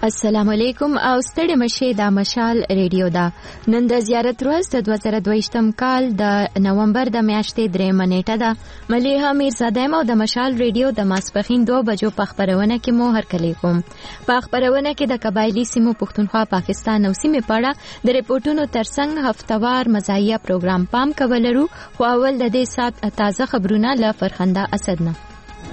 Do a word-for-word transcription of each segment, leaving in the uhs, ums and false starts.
السلام علیکم او ستړي مشه د مشال ریډیو دا نن د زیارت ورځ د دوه زره دوه کال د نومبر د میاشتې درې منېټه ده. مليحه میرزاده او د مشال ریډیو د ماسپخین دو بجو په خبرونه کې مو هرکلی کوم. په خبرونه کې د قبایلی سیمو پښتونخوا پاکستان او سیمې پاړه د ریپورتونو ترڅنګ هفتوار مزایه پروګرام پام کولرو خو اول د دې سات تازه خبرونه له فرخنده اسد نه.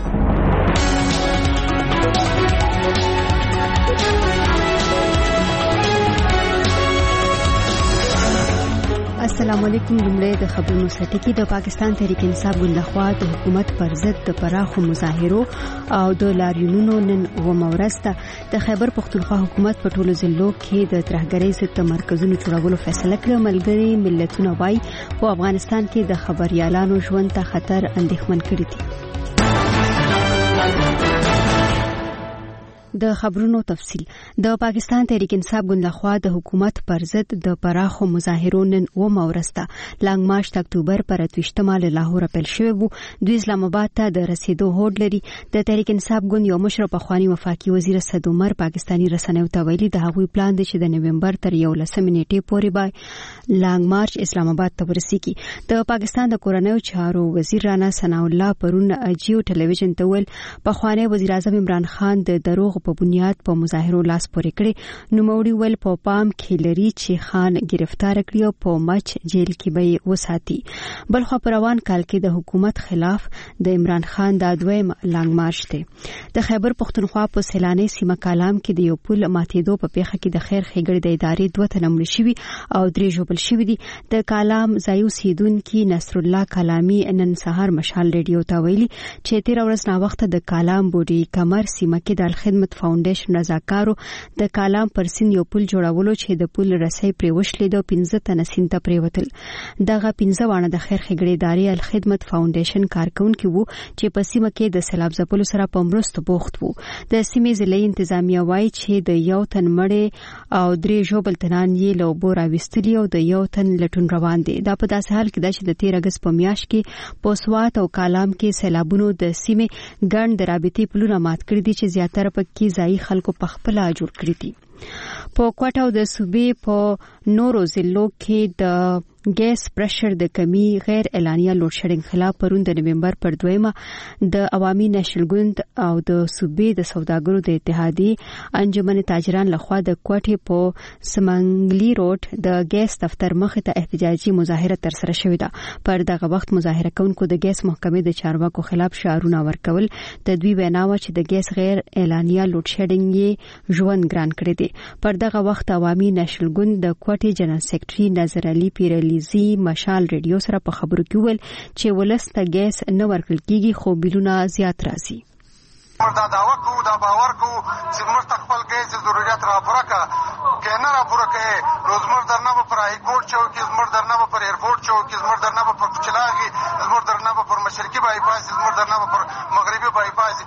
السلام علیکم. لومړی د خبرونو سرټکی. د پاکستان تحریک انصاف ګوند لخوا د حکومت پر ضد د پراخو مظاهرو او د لاریونونو نن اومه ورځ ده د خیبر پښتونخوا حکومت په ټولو ضلعو کې د ترهګرۍ ضد مرکزونو جوړولو فیصله کړې. ملګري ملتونه وايي په افغانستان کې د خبريالانو ژوند ته خطر اندېښمن کړی دی. د خبرونو تفصیل. د پاکستان تحریک انصاف ګوند لخوا د حکومت پر ضد د پراخو مظاهرو نن اومه ورځ ده لانګ مارچ د اکتوبر پر اتوشتمه له لاهور پیل شوی وو. دوی اسلام آباد ته د رسیدو هوډ لري. د تحریک انصاف ګوند یو مشر پخوانی وفاقي وزیر اسد عمر پاکستانی رسنیو ته ویلي د هغوی پلان دی چې د نومبر تر یولسمې نیټې پورې به لانګ مارچ اسلام آباد ته ورسیږي. د پاکستان د کورنیو چارو وزیر رانا ثنا الله پرون جیو ټلویزیون ته ویل پخوانی وزیر اعظم عمران خان د دروغ په بنیاد په مظاهرو لاس پورې کړي. نوموړي ول په پام کې لري چې خان گرفتار کړي او په مچ جیل کې به وساتي. بلخو په روان کال کې د حکومت خلاف د عمران خان د دویم لانګ مارچ دی. د خیبر پښتونخوا په سیلاني سیمه کالام کې د یو پل ماتېدو په پیښه کې د خیر ښېګړې د ادارې دوه تنه مړه شوي او درې ژوبل شوي دي. د کالام ځای اوسیدونکي نصر الله کلامي نن سهار مشال ریډیو ته ویلي چې تیر ورځ نا وخت د کالام بوډي کمر سیمه کې د الخدمت فاونډیشن رضاکارو د کالام پر سیند یو پل جوړولو چې د پل رسۍ پرې وشلېده او پنځه تنه سیند ته پرېوتل. دغه پنځه واړه د خیر ښېګړې ادارې الخدمت فاونډیشن کارکونکي وو چې په سیمه کې د سیلاب ځپلو سره په مرستو بوخت وو. د سیمې ضلعي انتظامیه وایي چې د یو تن مړې او درې ژوبل تنان یې له اوبو راویستلي او د یو تن لټون روان دي. دا په داسې حال کې ده چې د تیر اګست په میاشت کې په سوات او کالام کې سیلابونو د سیمې ګڼ د رابطې پلونه مات کړي دي چې زیاتره پکې ځایي خلکو په خپل جوړ کړی دي. په کوټه او د صوبې په نورو ضلعو کې د ګیس پرشر د کمی غیر اعلانیه لوډ شیډینګ خلاف پرون د نومبر پر دویمه د عوامي نېشنل ګوند او د صوبې د سوداګرو د اتحادیې انجمن تاجران لخوا د کوټې په سمنګلی روډ د ګیس دفتر مخې ته احتجاجي مظاهره ترسره شوې ده. پر دغه وخت مظاهره کوونکو د ګیس محکمې د چارواکو خلاف شعارونه ورکول. د دوی وینا و چې د ګیس غیر اعلانیه لوډ شیډینګ یې ژوند ګران کړی دی. پر دغه وخت عوامي نېشنل ګوند د کوټې جنرال سیکریټري نظر علي پیرلی زی مشال ریډیو سره په خبرو کې ویل چې ولسته ګیس نه ورکړل کیږي خو بیلونه زیات راځي. دا داوا کو دا باور کو چې موږ خپل ګیس ضرورت را پوره کا کنه را پوره کې روز موږ درنه پر هاي کورټ چو کې موږ درنه پر ایرپورټ چو کې موږ درنه پر چلاغي موږ درنه پر مشرقي بای پاس موږ درنه پر مغربي بای پاس.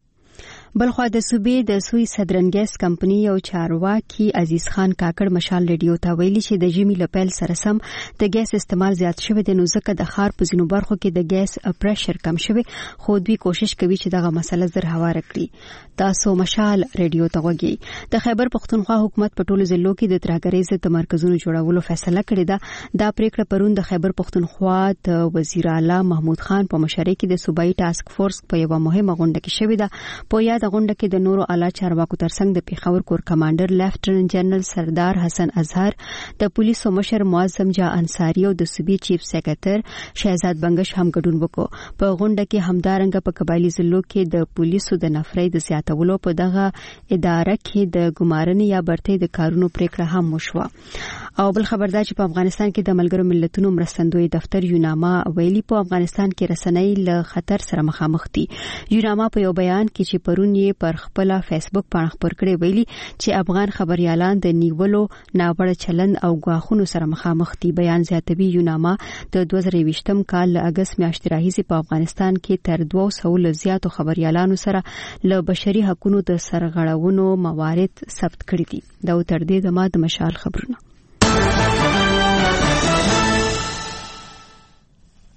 بلخو د صوبې د سوی صدرنګیس کمپنی یو چارواکي عزیز خان کاکړ مشال ریډیو ته ویلي چې د ژمي لپیل سره سم د ګیس استعمال زیات شوی دی نو ځکه د ښار په ځینو برخو کې د ګیس پرشر کم شوی خو دوی کوشش کوي چې دغه مسله زر هواره کړي. تاسو مشال ریډیو ته وګورئ. د خیبر پښتونخوا حکومت په ټولو ضلعو کې د ترهګرۍ ضد مرکزونو جوړولو فیصله کړې ده. دا پریکړه پرون د خیبر پښتونخوا د وزیر اعلی محمود خان په مشرۍ کې د صوبایي ټاسک فورس په یوه مهمه غونډه کې شوې ده. په یاد غونډه کې د نورو اعلی چارواکو ترڅنګ د پیښور کور کمانډر لیفټننټ جنرال سردار حسن اظهر د پولیسو مشر معظم جا انصاری او د صوبې چیف سیکریټر شهزاد بنگش هم ګډون وکړ. په غونډه کې همدارنګه په قبایلی ضلعو کې د پولیسو د نفرۍ د زیاتولو په دغه اداره کې د ګمارنې یا برتۍ د کارونو پریکړه هم وشوه. او بل خبردار چې په افغانستان کې د ملګرو ملتونو مرستندوی دفتر یوناما ویلي په افغانستان کې رسنۍ له خطر سره مخامخ دي. یوناما په یو بیان کې چې پرون یې پر خپل فیسبوک باندې خبر کړی ویلي چې افغان خبريالان د نیولو ناوړه چلند او غواخونو سره مخامخ دي. بیان زیاتوي یوناما د دوه زره یوولسم کال له اگست میاشتې راهیسې په افغانستان کې تر دوه سوه زیاتو خبريالانو سره له بشري حقوقو د سرغړونو موارد ثبت کړي دي. دا تر دې د ما د مشال خبرونه.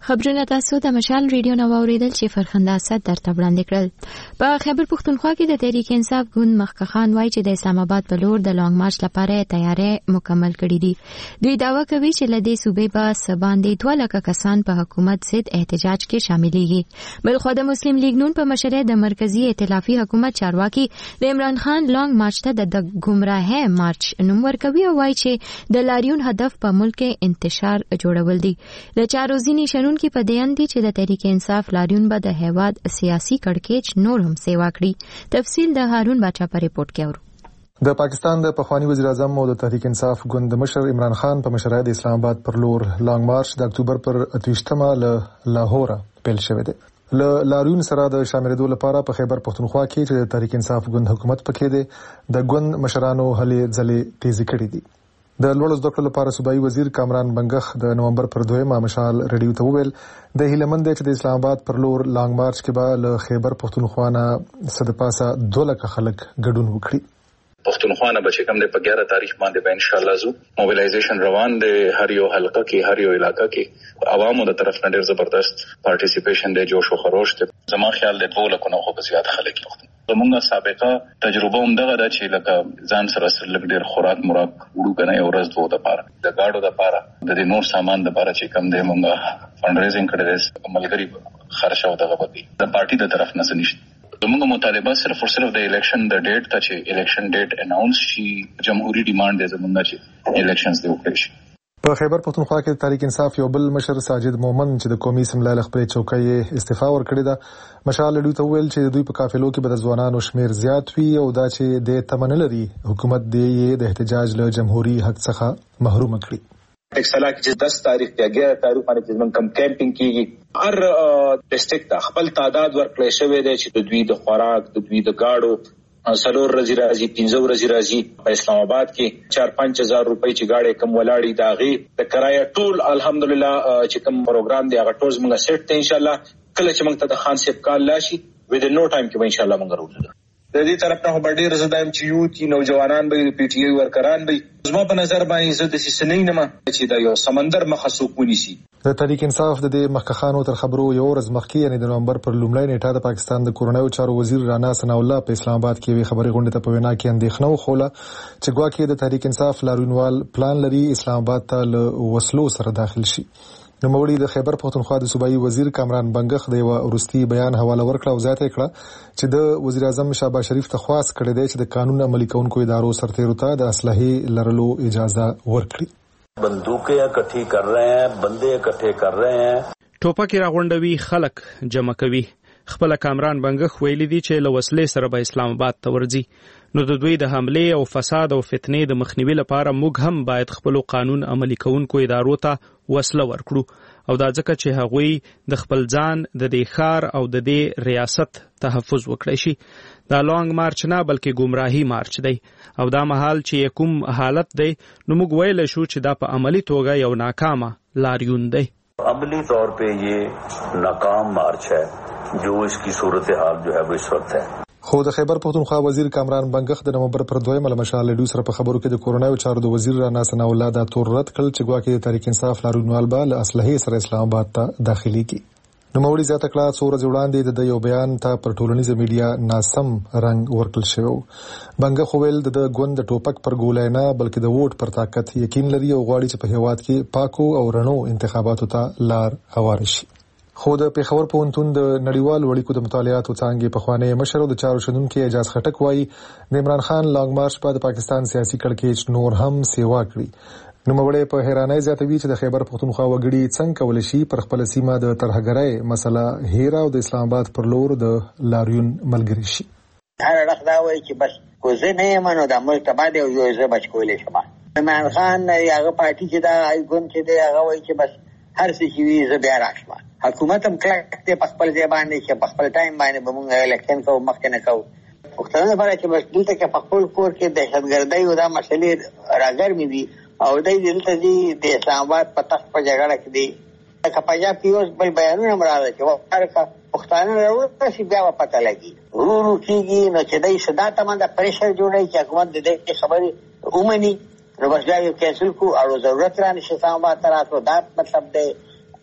خبرونه تاسو د مشال ریډیو نو اوریدل چې فرخنده اسد درته وړاندې کړل. په خیبر پښتونخوا کې د تحریک انصاف ګوند مخکخان وایي چې د اسلام آباد په لور د لانګ مارچ لپاره تیاری مکمل کړي دي. دوی داوا کوي چې لدې صوبې په سباندې دوه لکه کسان په حکومت ضد احتجاج کې شاملېږي. بلخو د مسلم لیگ نون په مشرۍ د مرکزی ائتلافي حکومت چارواکي د عمران خان لانګ مارچ ته د ګمراهۍ مارچ نوم ورکوي او وایي چې د لاریون هدف په ملک کې انتشار جوړول دي. د چارو ځینې شنونکي کې په دیان دي چې د تحریک انصاف لاریون به د هیواد سیاسي کړکېچ نور هم سیوا کړي. تفصیل د هارون باچا په ریپورت کې اورو. د پاکستان د پخوانی وزیر اعظم او د تحریک انصاف ګوند مشر عمران خان په مشرۍ د اسلام آباد پر لور لانګ مارچ د اکتوبر پر اتویشتمه له لاهور پیل شوی دی. له لاریون سره د شاملېدو لپاره په خیبر پښتونخوا کې چې د تحریک انصاف ګوند حکومت پکې دی د ګوند مشرانو هلې ځلې تیزی کړې دي. د لوړ زده کړو لپاره صوبایي وزیر کامران بنګخ د نومبر پر دویمه مشال ریډیو ته وویل د هیلمند چې د اسلام آباد پر لور لانګ مارچ کې به له خیبر پښتونخوا نه صد پاسه دوه لکه خلک ګډون وکړي. پښتونخوا نه بچ کم د په اګیاره تاریخ باندې به ان شاء الله زو موبیلایزیشن روان دی. هر یو حلقه کې هر یو علاقہ کې عوامو د طرف نه ډیر زبردست پارټیسیپیشن دی، جوش او خروش دی. زما خیال د دوه لکه نه خو په زیات خلک دي. زمونږه سابقه تجربه هم دغه ده چې لکه ځان سره سره لګ ډیر خوراک مراک وړو کنه یو ورځ دوه د پاره د گاډو د پاره د دې نور سامان د پاره چې کم دی مونږه فند ریزینګ کړی دی. عملګری خرچه او دغه بدی د پارټي د طرف نه نشته. زمونږه مطالبه صرف او صرف د الیکشن د ډیټ ته چې الیکشن ډیټ اناونس شي جمهوریت ډیماند دی زمونږه چې الیکشنز دی وکړي شي. په خیبر پښتونخوا کې تحریک انصاف یو بل مشر ساجد مومن چې د قومي سملای خپل چوکۍ استعفا ورکړی ده مشال لډو ته ویل چې دوی په قافلو کې به د ځوانانو شمیر زیات وي او دا چې د تمن لري حکومت دی د احتجاج له جمهوریت حق څخه محروم کړي. एक साल की दस तारीख या ग्यारह तारीख باندې چې موږ کم کیمپینګ کیږي هر ډیسټریکټ خپل تعداد ورکړی شوی دی چې د دوی د خوراک د دوی د گاډو سلور رزي راځي پنځه ورځې راځي. په اسلام آباد کې چار پنځه هزار روپۍ چې گاډي کم ولاړی داغي د کرایه ټول الحمدلله چې کوم پروګرام دی هغه ټول موږ سیټ ته ان شاء الله کله چې موږ ته د خان صاحب کال لاشي ود نو ټایم کې ان شاء الله موږ راوځو. د دې طرف نه باندې رزدایم چې یو تی نوجوانان به پی ټی ای ورکران به زما په نظر باندې زه د سیسنې نه ما چې دا یو سمندر مخصوص ونیسي. د تحریک انصاف د دې مخکخانو تر خبرو یو ورځ مخکې یعنی د نومبر پر لومړۍ نیټه د پاکستان د کورونایي چارو وزیر رانا ثنا الله په اسلام آباد کې وی خبري غونډه ته په وینا کې اندېښنه وخوله چې ګواکې د تحریک انصاف لاروینوال پلان لري اسلام آباد ته له وسلو سره داخل شي. نو موري د خیبر پښتونخوا د صوبایي وزیر کامران بنګخ د یو ورستي بیان حواله ورکړه او ځای ته کړه چې د وزیر اعظم شهباز شریف ته خواست کړی دی چې د قانون عملي کونکو ادارو سرتیرو ته د اسلحې لرلو اجازه ورکړي. بندوقیں اکٹھی کر رہے ہیں، بندے اکٹھے کر رہے ہیں، ټوپک راغونډوي، خلک جمع کوي. خپل کامران بنګخ ویلي دي چې له وسلې سره به اسلام آباد ته ورځي. نو د دوی د حمله او فساد او فتنې د مخنیوي لپاره موږ هم باید خپل قانون عملي کوونکو ادارو ته وسله ورکړو او دا ځکه چې هغوی د خپل ځان د دې ښار او د دې ریاست تحفظ وکړي شي. دا لانګ مارچ نه بلکې ګمراهي مارچ دی او دا مهال چې کوم حالت دی نو موږ ویل شو چې دا په عملی توګه یو ناکامه لاریون دی. عملی طور پہ یہ ناکام مارچ ہے جو اس کی صورتحال جو ہے وہ اس وقت ہے. خو د خیبر پښتونخوا وزیر کامران بنګخ د نومبر پر دویمه له مشال لډو سره په خبرو کې د کورونایي چارو د وزیر رانا ثنا الله دا تور رد کړ چې ګواکې د تحریک انصاف لاروینوال به له اسلحې سره اسلام آباد ته داخلي کی. نو موري زیاته کړه څو ورځې وړاندې د یو بیان ته پر ټولنیزه میډیا ناسم رنګ ورکړل شو. بنګخ ویل د ګوند د ټوپک پر ګولای نه بلکې د ووټ پر طاقت یقین لري او غواړي چې په هیواد کې پاکو او رڼو انتخاباتو ته لار هوار شي. خو د پیښور پوهنتون د نړیوال اړیکو د مطالعاتو څانګې پخوانی مشر او د چارو شنونکو اجازه خټک وایي د عمران خان لانګ مارچ په د پاکستان سیاسي کړکېچ نور هم سیوا کړی. نو موړې په حیرانای زیاتوي چې د خیبر پښتونخوا وګړي څنګه کول شي پر خپل سیمه د ترهګرۍ مسله هیرا او د اسلام آباد پر لور د لاریون ملګری شي. هر وخت دا وایي چې بس کو زه نه یم نو د ملک تبعد او یو زه بچ کولې شم. عمران خان هغه پارټي چې دا ایګون چې دی هغه وایي چې بس هر څه چې وي زه بیا راشم. حکومت هم کلک دی په خپل ځای باندې چې په خپل ټایم باندې به موږ الیکشن کوو مخکې نه کوو. پښتانه لپاره چې بس دلته کې په خپل کور کې دهشتګردۍ او دا مسلې راګرمې دي او دی دلته دي د اسلام آباد په تخت په جګړه کې دي. لکه پنجاب کې اوس بل بیانونه هم راغله چې وکړه پښتانه راوړه چې بیا به پته لګي ورو ورو کېږي. نو چې دی صدا ته د پریشر جوړوي چې حکومت د دې خبرې ومني نو بس بیا یو کینسل کړو او ضرورت رانشي اسلام آباد ته راتلو. دا مطلب دی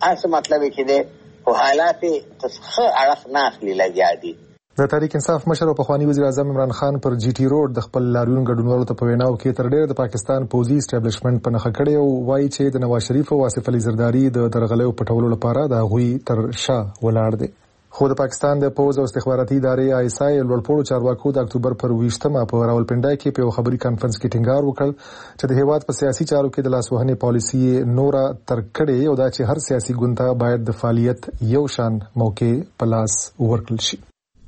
اصل مطلب چې دی په حالات څخه اړخ نه اخلي لګیا دي. د تحریک انصاف مشر او پخوانی وزیر اعظم عمران خان پر جی ټي روډ د خپل لاریون ګډونوالو ته په ویناو کې تر ډیره د پاکستان پوځي اسټابلیشمنت په نخښه کړي او وایي چې د نواز شریف او آصف علي زرداری د درغلیو پټولو لپاره د غوي تر شا ولاړ دي. خو د پاکستان د پوز او استخباراتي ادارې آی اس آی لوړپوړو چارواکو د اکتوبر پر ویشتمه په راولپنډای کې په خبري کانفرنس کې ټینګار وکړ چې د هیواد په سیاسي چارو کې د لاسوهنې پالیسي نورا تر کړي او دا چې هر سیاسي ګوند ته باید د فعالیت یو شان موقع په لاس ورکړل شي.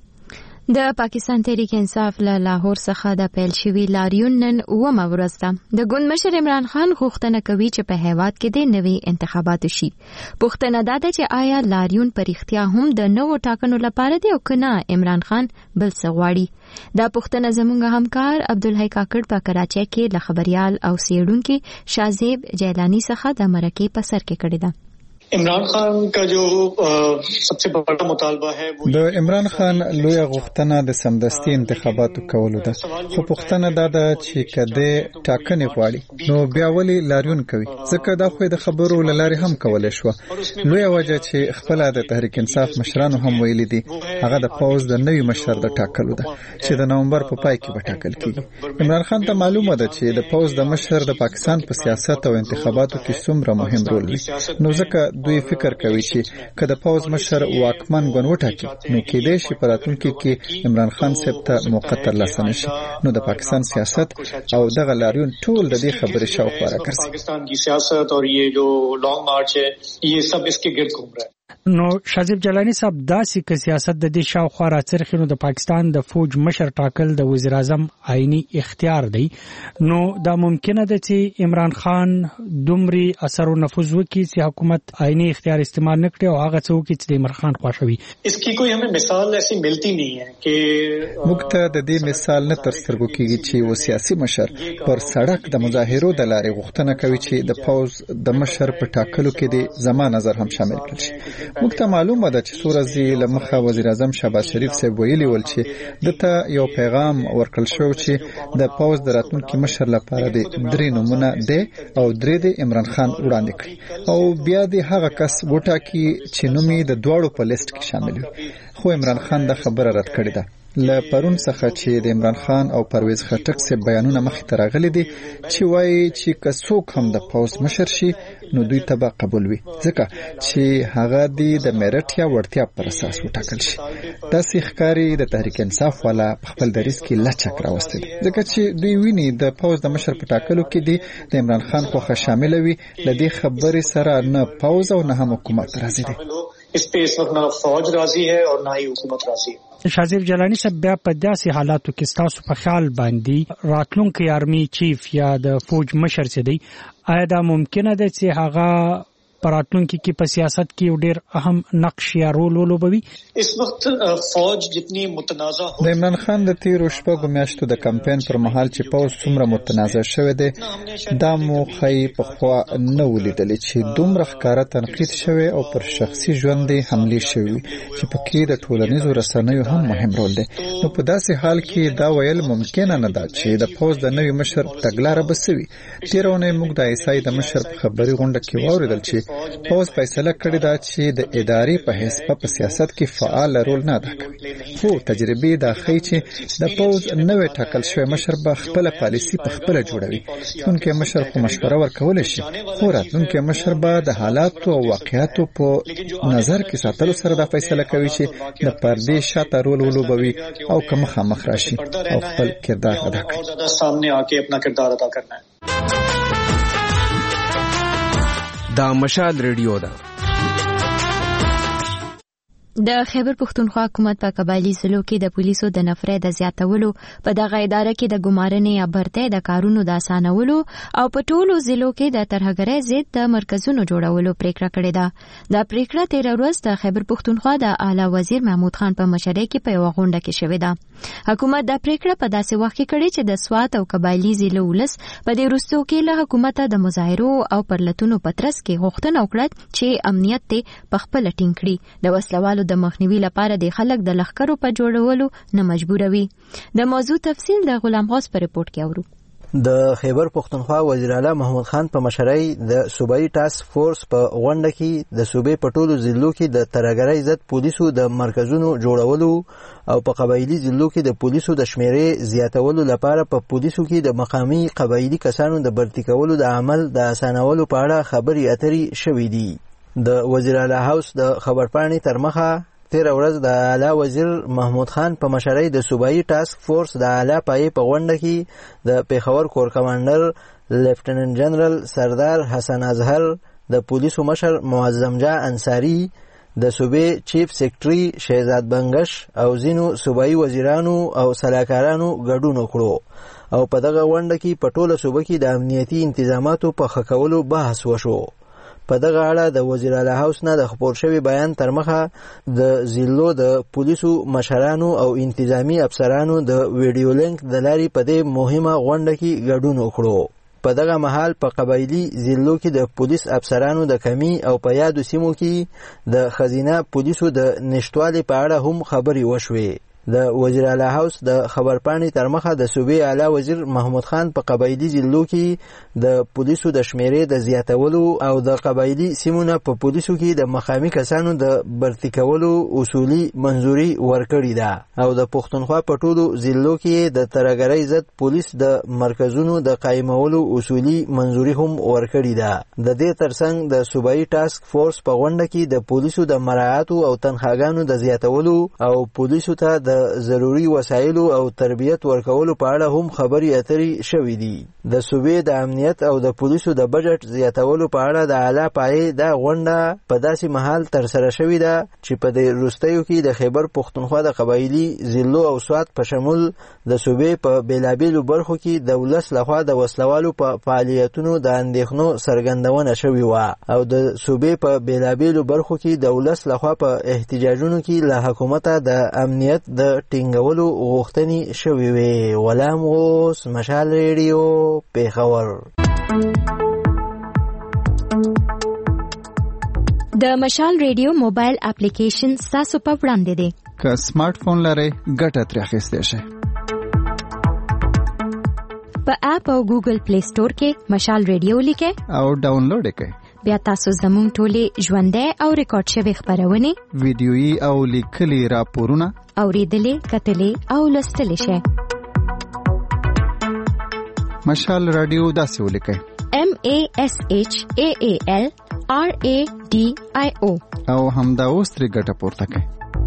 د پاکستان تحریک انصاف له لاهور څخه د پیل شوی لاریون نن اومه ورځ ده. د ګوند مشر عمران خان غوښتنه کوي چې په هیواد کې د نوي انتخابات شي. پوښتنه دا ده چې آیا لاریون په رښتیا هم د نوو ټاکنو لپاره دی او کنه عمران خان بل څه غواړي؟ دا پوښتنه زموږ همکار عبدالحی کاکړ په کراچۍ کې له خبريال او سیړونکو شازیب جیلانی څخه د مرکې په سر کې کړی ده. عمران خان کا جو سب سے بڑا مطالبہ ہے د عمران خان لوی غوښتنه د سمدستي انتخاباتو کولو ده. خو پوښتنه دا ده چې کده ټاکنې غواړي نو بیا ولې لاریون کوي؟ ځکه دا خو د خبرو لاري هم کولای شو. لوی وجه چې خپل د تحریک انصاف مشرانو هم ویلي دي هغه د پوز د نوي مشر د ټاکلو ده چې د نومبر په پای کې به ټاکل کیږي. عمران خان ته معلومه ده چې د پوز د مشر د پاکستان په سیاست او انتخاباتو کې څومره مهم رول لري. نو ځکه دوی فکر کوي چې کله پوز مشر واکمن ګون وټاکي نو کې دې شي پراتونکو کې عمران خان صاحب ته موقع تر لاسه نشي. نو د پاکستان سیاست او دغه لاریون ټول د دې خبرې شاوخوا راګرځي. پاکستان کی سیاست اور یہ جو لانگ مارچ ہے یہ سب اس کے گرد گھوم رہا ہے. نو شازیب جلانی صاحب داسې که سیاست د دې شاوخوا راڅرخي نو د پاکستان د فوج مشر ټاکل د وزیر اعظم آئینی اختیار دی. نو دا ممکنه ده چې عمران خان دومره اثر او نفوذ وکړي چې حکومت آئینی اختیار استعمال نکړي او هغه څه وکړي چې د عمران خان خوښوي. اس کی کوئی ہمیں مثال ایسی ملتی نہیں ہے کہ مکته د دې مثال نه تر سترګو کېږي چې و سیاسي مشر پر سړک د مظاهرو د لارې غوښتنه کوي چې د پوز د مشر په ټاکلو کې د زما نظر هم شامل کړي شي. موږ ته معلومه ده چې سورزي لمخه وزیر اعظم شهباز شریف صاحب ویلي ول چې دته یو پیغام ورکړل شو چې د پوز د راتلونکي مشر لپاره د درې نمونه ده او درې د عمران خان وړاندې کړي او بیا د هغه کس وټاکي چې نومي د دواړو په لیست کې شامل وي. خو عمران خان د خبره رد کړې ده. له پرون څخه چې د عمران خان او پرویز خټک سره بیانونه مخې ته راغلي دي چې وایي چې کڅوک هم د پوز مشر شي نو دوی ته به قبول وي ځکه چې هغه د میرټ یا وړتیا پر اساس وټاکل شي. داسې ښکاری د تحریک انصاف والا خپل دریس کې لچک راوستي ځکه چې دوی ویني د پوز د مشر په ټاکلو کې دي د عمران خان خوخه شامل وي. لدې خبرې سره نه پوز او نه هم حکومت راضي دي. اس پہ اس وقت نہ فوج راضی ہے اور نہ ہی حکومت راضی ہے. شازیب جلانی صاحب بیا په داسې حالاتو کې تاسو په خیال باندې راتلونکي آرمي چیف یا د فوج مشر څه دی آیا دا ممکنه ده چې هغه پراتلونکي کې په سیاست کې ډېر اهم نقش یا رول ولوبوي؟ اس وخت فوج جتنی متنازع د عمران خان د تیرو شپږو میاشتو د کمپاین پر مهال چې پوز څومره متنازع شوی دی دا مو خی په خوا نه ولیدلې چې دومره ښکاره تنقید شوی او پر شخصي ژوند حمله شوی چې پکې د ټولنیزو رسنیو هم مهم رول دی. نو په داسې حال کې دا ویل ممکن نه ده چې د پوز د نوي مشر تګلاره بسوي. تیرونه موږ د ایسای د مشر په خبري غونډه کې واوریدل چې پوز فیصله کړې ده چې د ادارې په حساب په سیاست کې فعال رول نه ادا کوي. خو تجربه دا ښيي چې د پوز نوې ټاکل شوی مشر به خپل پالیسی په خپل جوړوي. څنګه مشر خو مشوره ورکول شي خو راتلونکي مشر به د حالاتو او واقعیاتو په نظر کې ساتلو سره دا فیصله کوي چې د پردې شاته رول ولوبوي او کوم خامخ راشي او خپل کردار ادا کوي. سامنے آ کے اپنا کردار ادا کرنا ہے. دا مشال ریډیو ده. د خیبر پښتونخوا حکومت په قبایلی ضلعو کې د پولیسو د نفرې د زیاتولو په دغه اداره کې د ګمارنې یا برته د کارونو د اسانولو او په ټولو ضلعو کې د ترهګرۍ ضد د مرکزونو جوړولو پریکړه کړې ده. دا پریکړه تیر ورځ د خیبر پښتونخوا د اعلی وزیر محمود خان په مشرۍ کې په یو غونډه کې شوې ده. حکومت دا پریکړه په داسې وخت کې کړې چې د سوات او قبایلی ضلعو ولس په دې وروستیو کې له حکومت د مظاهرو او پرلتونو په ترڅ کې غوښتنه وکړه چې امنیت ته په خپل ټینګ کړي د وسلوالو د مخنیوي لپاره د خلک د لخرو په جوړولو نه مجبوروي. د موضوع تفصیل د غلام غوث په رپورت کې اورو. د خیبر پختونخوا وزیر اعلی محمود خان په مشرۍ د صوبایي ټاسک فورس په غونډه کې د صوبې په ټولو ضلعو کې د ترهګرۍ ضد پولیسو د مرکزونو جوړولو او په قبایلي ضلعو کې د پولیسو د شمیرې زیاتولو لپاره په پولیسو کې د مقامي قبایلي کسانو د برتي کولو د عمل د اسانولو په اړه خبرې اترې شوې دي. د وزیر اعلی هاوس د خبرپاڼې تر مخه تیر ورځ د اعلی وزیر محمود خان په مشرۍ د صوبایي ټاسک فورس د اعلی پایې په غونډه کې د پیښور کور کمانډر لیفټیننټ جنرال سردار حسن اظهر، د پولیسو مشر معظم جان انصاری، د صوبې چیف سیکرټري شهزاد بنگش او ځینو صوبایي وزیرانو او سلاکارانو ګډون وکړو او په دغه غونډه کې په ټوله صوبه کې د امنیتي انتظاماتو په ښه کولو بحث وشو. په دغه اړه د وزیر اعلی هاوس نه د خپور شوي بیان تر مخه د ضلعو د پولیسو مشرانو او انتظامی افسرانو د ویډیو لینک د لارې په دې مهمه غونډه کې ګډون وکړو. په دغه مهال په قبایلي ضلعو کې د پولیس افسرانو د کمی او په یادو سیمو کې د خزینه پولیسو د نشټوالي په اړه هم خبرې وشوې. د وزیر اعلی هاوس د خبرپاڼې تر مخه د صوبې اعلی وزیر محمود خان په قبایلي ضلعو کې د پولیسو د شمیرې د زیاتولو او د قبایلي سیمو نه په پولیسو کې د مقامي کسانو د برتي کولو اصولي منظوري ورکړې ده او د پښتونخوا په ټولو ضلعو کې د ترهګرۍ ضد پولیس د مرکزونو د قایمولو اصولي منظوري هم ورکړې ده. د دې ترڅنګ د صوبایي ټاسک فورس په غونډه کې د پولیسو د مراعاتو او تنخواګانو د زیاتولو او پولیسو ته د ضروري وسایلو او تربیت ورکولو په اړه هم خبرې اترې شوې دي. د صوبې د امنیت او د پولیسو د بجټ زیاتولو په اړه د اعلی پایې دا غونډه په داسې مهال ترسره شوې ده چې په دې وروستیو کې د خیبر پختونخوا د قبایلي ضلعو او سوات په شمول د صوبې په بیلابیلو برخو کې د ولس لخوا د وسلوالو په فعالیتونو د اندېښنو څرګندونه شوې وه او د صوبې په بیلابیلو برخو کې د ولس لخوا په احتجاجونو کې له حکومته د امنیت د ټینګولو غوښتنې شوې وې. غلام غوث، مشال ریډیو، پیښور. د مشال ریډیو موبایل اپلیکیشن ستاسو په وړاندې دی. که سمارټ فون لرئ ګټه ترې اخیستی شئ. په اپ او ګوګل پلی سٹور کې مشال ریډیو لیکئ او ډاونلوډ یې کړئ. بیا تاسو زموږ ټولې ژوندۍ او ریکارډ شوې خپرونې، ویډیويي او لیکلي راپورونه اوریدلې، کتلې او لوستلې شئ. مشال رادیو داسې ولیکئ: M A S H A A L R A D I O او همدا اوس ترې ګټه پورته کړئ.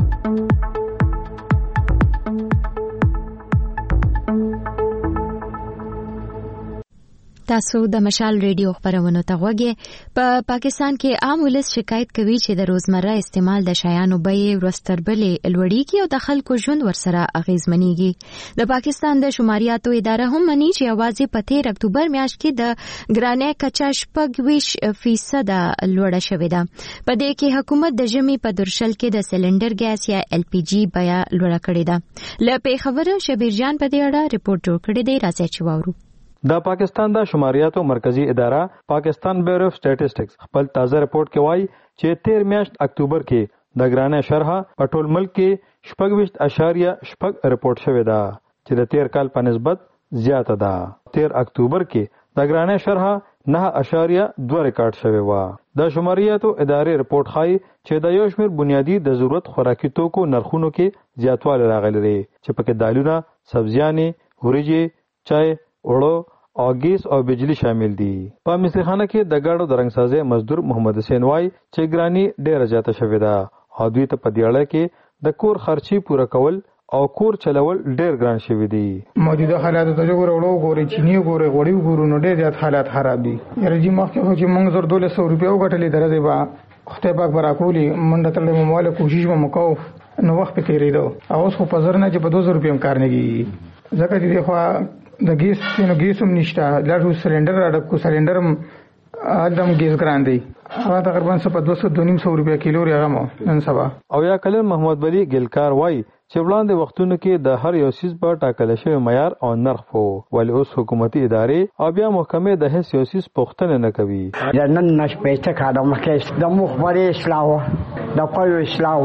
تاسو د مشال ریډیو خبرونه ته غوږی. په پاکستان کې عام ولس شکایت کوي چې د روزمره استعمال د شیانو بیې ورستربلې لوړیږي او د خلکو ژوند ورسره اغیزمنېږي. د پاکستان د شماریاتو اداره هم مني چې یوازې په تیر اکتوبر میاشت کې د ګرانۍ کچه شپږ ویشت فیصد لوړه شوې ده. په دې کې حکومت د ژمي په درشل کې د سلندر ګیس یا ایل پی جی بیه لوړه کړې ده. له پیښور شبیر جان په دې اړه رپورټ جوړ کړی دی، راځئ چې واورو. د پاکستان د شماریاتو مرکزی اداره پاکستان بیورو اف سټیټسټکس خپل تازه رپورټ کې وایي چې تیر میاشت اکتوبر کې د ګرانۍ شرحه په ټول ملک کې شپږ ویشت اشاریه شپږ رپورټ شوې ده چې د تیر کال په نسبت زیاته ده. تیر اکتوبر کې د ګرانۍ شرحه نه اشاریه دوه ریکارډ شوې وه. د شماریاتو ادارې رپورټ ښایي چې د یو شمېر بنیادی د ضرورت خوراکي توکو نرخونو کې زیاتوالی راغلی دی چې پکې دالونه، سبزیانې، وریجې، چای، اوړو او ګیس او بجلی شامل دي. په مصریخانه کې د ګاډو د رنګسازۍ مزدور محمد حسین وای چې ګرانی ډیره زیاته شوې ده او دوی ته په دیاړه کې د کور خرچي پوره کول او کور چلول ډیر ګران شوی دی. موجوده حالات ته وګورو وګورئ چینی وګورئ غوړي وګورو نو ډیر زیات حالات خراب دي. یره جی مخکې هو چې موږ زر دوه سوه روپیا وګټلې درځي با خدای پاک براکولي منډه تړلې موبایل کوشش به مکو نو وخت پکې ریدو او اوس خو په زر نه چې په دوه زره روپیا کار نه کیږي. ځکه چې خو د ګیس نو ګیس هم نشته، لاړو سلندر راډکو سلندر هم ادم ګیس ګران دی، هغه تقریبا څه په دوه سوه دوه نیم سوه روپیا کیلو راغمو نن سبا. او یا کلن محمد ولی ګلکار وای چې وړاندې وختونو کې د هر یو سیس په ټاکل شوی معیار او نرخ وو، ولې اوس حکومتي ادارې او بیا محکمې د هیڅ یو سیس پوښتنه نه کوي. نن نشپېته کاډه مخکې د مخبري اصلاح د پوی اصلاح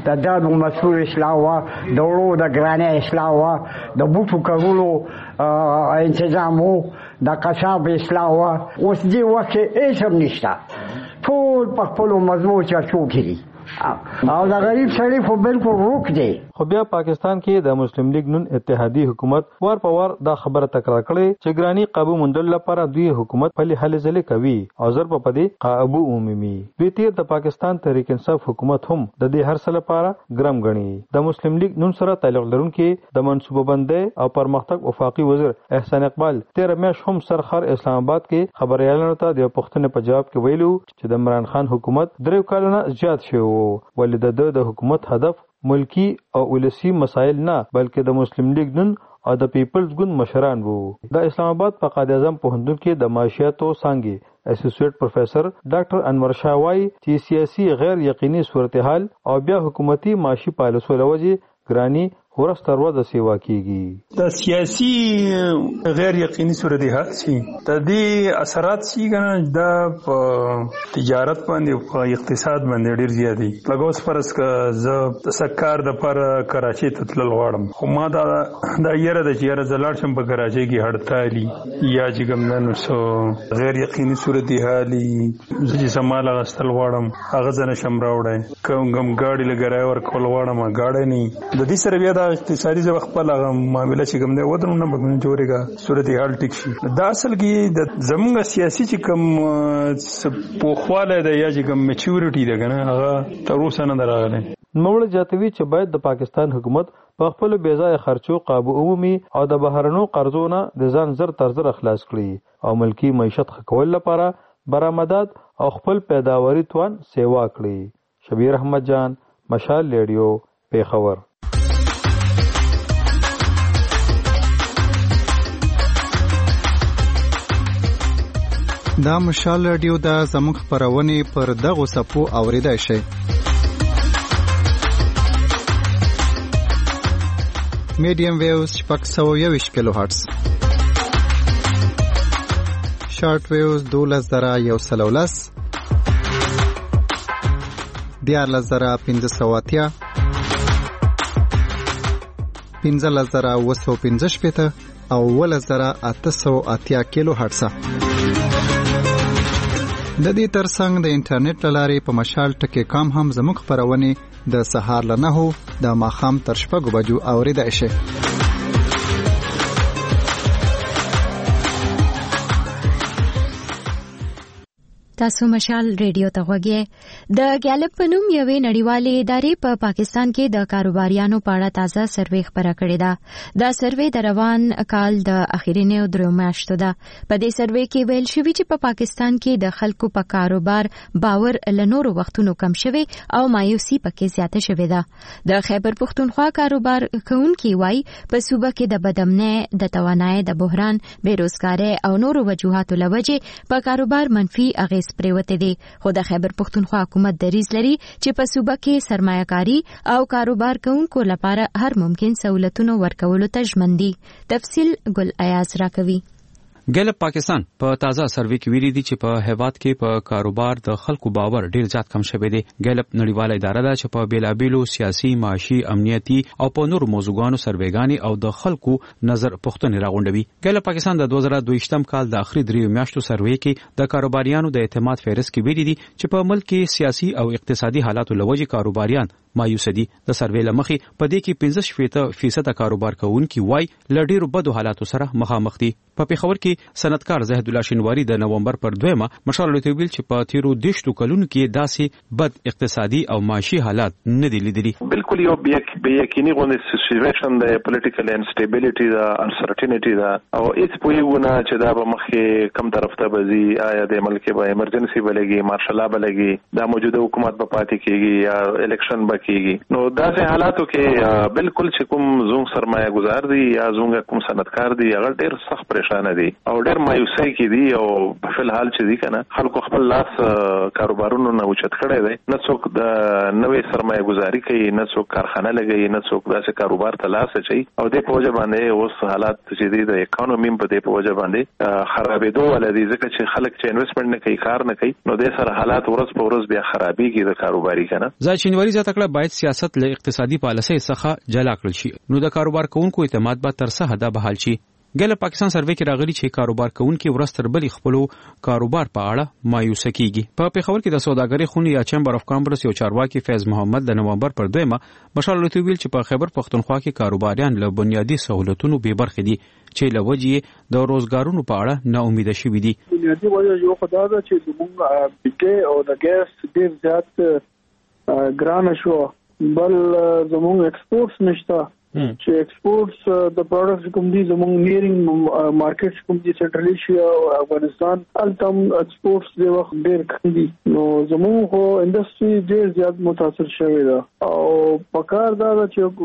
د داد مسؤل اصلاح وا د وړو د ګرانه اصلاح وا د بوټو کولو انتظام وو د قصاب اصلاح وا. اوس دی وخت هیڅ هم نشته، ټول په خپل مضمون چرچو کړي او د غریب سړی خو بالکل روک دی. خو بیا پاکستان کې د مسلم لیگ نن اتحادی حکومت وار په وار دا خبره تکرار کړي چې ګرانی قابو مندل لپاره دوی حکومت په هلي ځلې کوي او زر په پدې قابو عمومي. دوی تیر د پاکستان تحریک انصاف حکومت هم د دې هر څه لپاره ګرم غني. د مسلم لیگ نن سره تعلق لرونکي د منصوبه بندۍ او پرمختګ وفاقي وزیر احسان اقبال تیر میاشت هم سرخر اسلام آباد کې خبريالانو ته د پښتنې په جواب کې ویلو چې د عمران خان حکومت درې کلونه زیات شوی ولې د د حکومت هدف ملکی او ولسی مسایل نه بلکې د مسلم لیگ نن او د پیپلز ګوند مشران وو. د اسلام آباد په قائد اعظم پوهنتون کې د معاشیاتو څانګې اسوسییټ پروفیسر ډاکټر انور شاه وايي چې سیاسي غیر یقیني صورتحال او بیا حکومتي معاشي پالیسو لوجه ګرانی ورستر وځه سیوا کیږي. د سیاسي غیر یقیني صورتحال سي د دې اثرات سي کنه د تجارت باندې او اقتصاد باندې ډیر زیات دي. لګوس فرض ک ز سکار د پر کراچي ته تلل غواړم خو ما دا د یره د یره زلاړ شم په کراچي کې هړتالي یا چې ګمنن سو غیر یقیني صورتحال چې سمال غستل غواړم هغه ځنه شم راوړای کوم غم گاډي لګرای ور کول غواړم گاډي نه د دې سره بیا اقتصادي ځو خپل هغه معاملې چې کوم دی ودرونه به جوړېږي صورتحال ټیک شي. دا اصل کې د زموږ سیاسي چې کوم پوخواله د یا چې کوم میچورټي ده کنه هغه تر اوسه نه راغلی. نوړ جاتوي چې باید د پاکستان حکومت په خپل بیځای خرچو قابو عمومي او د بهرنو قرضونو د ځان زر تر زر اخلاص کړي او ملکی معیشت خکول لپاره برآمدات او خپل پیداواري توان سیوا کړي. شبیر احمد جان، مشال ریډیو، پیښور. دا مشال رادیو دا زموږ خبرونه پر دغه صفو اوریدای شي. میډیم ویوز شپږ سوه یوویشت کیلو هرتز، شارټ ویوز دولس زره یو سل او لس، دیارلس زره پنځه سوه اتیا، پنځلس زره اوه سوه پنځه شپېته او اوولس زره اته سوه اتیا کیلو هرتز. د دې ترڅنګ د انټرنیټ لارې په مشال ټکی کام هم زموږ خبرونه د سهار له نهو د ماښام تر شپږو بجو اوریدای شي. تاسو مشال ریډیو ته غوږی. د ګالپ په نوم یوې نړیوالې ادارې په پاکستان کې د کاروباریانو په اړه تازه سروې خبره کړې ده. دا سروې د روان کال د اخیرنیو درو میاشتو ده. په دې سروې کې ویل شوي چې په پاکستان کې د خلکو په کاروبار باور له نورو وختونو کم شوی او مایوسي پکې زیاته شوې ده. د خیبر پښتونخوا کاروبار کوونکي وایي په صوبه کې د بدامنۍ، د توانایۍ د بحران، بیروزګارۍ او نورو وجوهاتو له وجې په کاروبار منفي اغیز پریوته دي. خو د خیبر پښتونخوا حکومت دریځ لري چې په صوبه کې سرمایه‌کاري او کاروبار کوونکو لپاره هر ممکن سہولتونو ورکولو ته ژمن دي. تفصیل ګل ایاز راکوي. ګالپ پاکستان په تازه سروې کې ویلي دي چې په هیواد کې په کاروبار د خلکو باور ډیر زیات کم شوی دی. ګالپ نړیواله اداره ده چې په بیلابیلو سیاسي، معاشي، امنیتي او په نورو موضوعاتو سروېګانی او د خلکو نظر پوښتنې راغونډوي. ګالپ پاکستان د دوه زره دوه کال د اخري دریو میاشتو سروې کې د کاروباریانو د اعتماد فهرست کې ویلي دي چې په ملک کې سیاسي او اقتصادي حالاتو لوجه کاروباریان مایوس دي. د سروې لمخې په دې کې پنځه شپېته فیصد کاروبار کوونکي وای لډیرو بدو حالاتو سره مخامخ دي. په پیښور کې صنعتکار زاهد الله شینواری د نومبر پر دویمه مشال لوتویل چې په تیرو دیشتو کلونو کې داسې بد اقتصادي او معاشي حالات نه دي لیدلي. بالکل یو بیا یقیني غونډه سچویشن د پولیټیکل انسټیبিলিټي دا انسرټینټي دا او هیڅ پویونه چې دا به مخې کم طرف ته بزي، آیا د ملک به ایمرجنسي بلګي، مارشل لا بلګي، دا موجوده حکومت په پاتې کېږي یا الیکشن به کېږي. نو داسې حالاتو کې بالکل چې کوم زوم سرمایه گزار دي یا زوم کوم صنعتکار دي هغه ډېر سخت پریشان دي. او ډېر مایوسۍ کې دي او په فل حال چې دي کنه خلکو خپل لاس کاروبارونو نه اوچت کړی دی، نه څوک د نوې سرمایه گزاري کوي، نه څوک کارخانه لګوي، نه څوک داسې کاروبار ته لاس اچوي او د په وجه باندې اوس حالات چې دي د اکانومي په دې په وجه باندې خرابېدو ولدي، ځکه چې خلک چې انویسټمنټ نه کوي، کار نه کوي، نو د سره حالات ورځ په ورځ بیا خرابېږي د کاروباري کنه. ځکه زیاته کړه باید سیاست له اقتصادي پالیسۍ څخه جلا کړل شي، نو د کاروبار کوونکو اعتماد به تر څه حده بحال شي. ګل پاکستان سروې کې راغلي چې کاروبار کوونکي ورستر بلی خپل کاروبار په اړه مایوس کیږي. په پیښور کې د سوداګرۍ خونې یا چمبر اف کامرس یو چارواکي فیض محمد د نومبر پر دویمه مشال لته ویل چې په خیبر پښتونخوا کې کاروباریان له بنیادی سہولتونو بې برخې دي چې له وجې د روزګارونو په اړه نا امید شوي دي. بنیادی وجه یو خدای دا چې زموږ بجې او د ګیس ډیر زیات ګران شو، بل زموږ ایکسپورټس نشته چې ایکسپورټس د پروډکټس کوم دي زموږ نیرینګ مارکیټس کوم دي سنټرل ایشیا او افغانستان التم ایکسپورټس د وخت ډیر کم دي، نو زموږ خو انډستری ډیر زیات متاثر شوی ده او پکار دا چې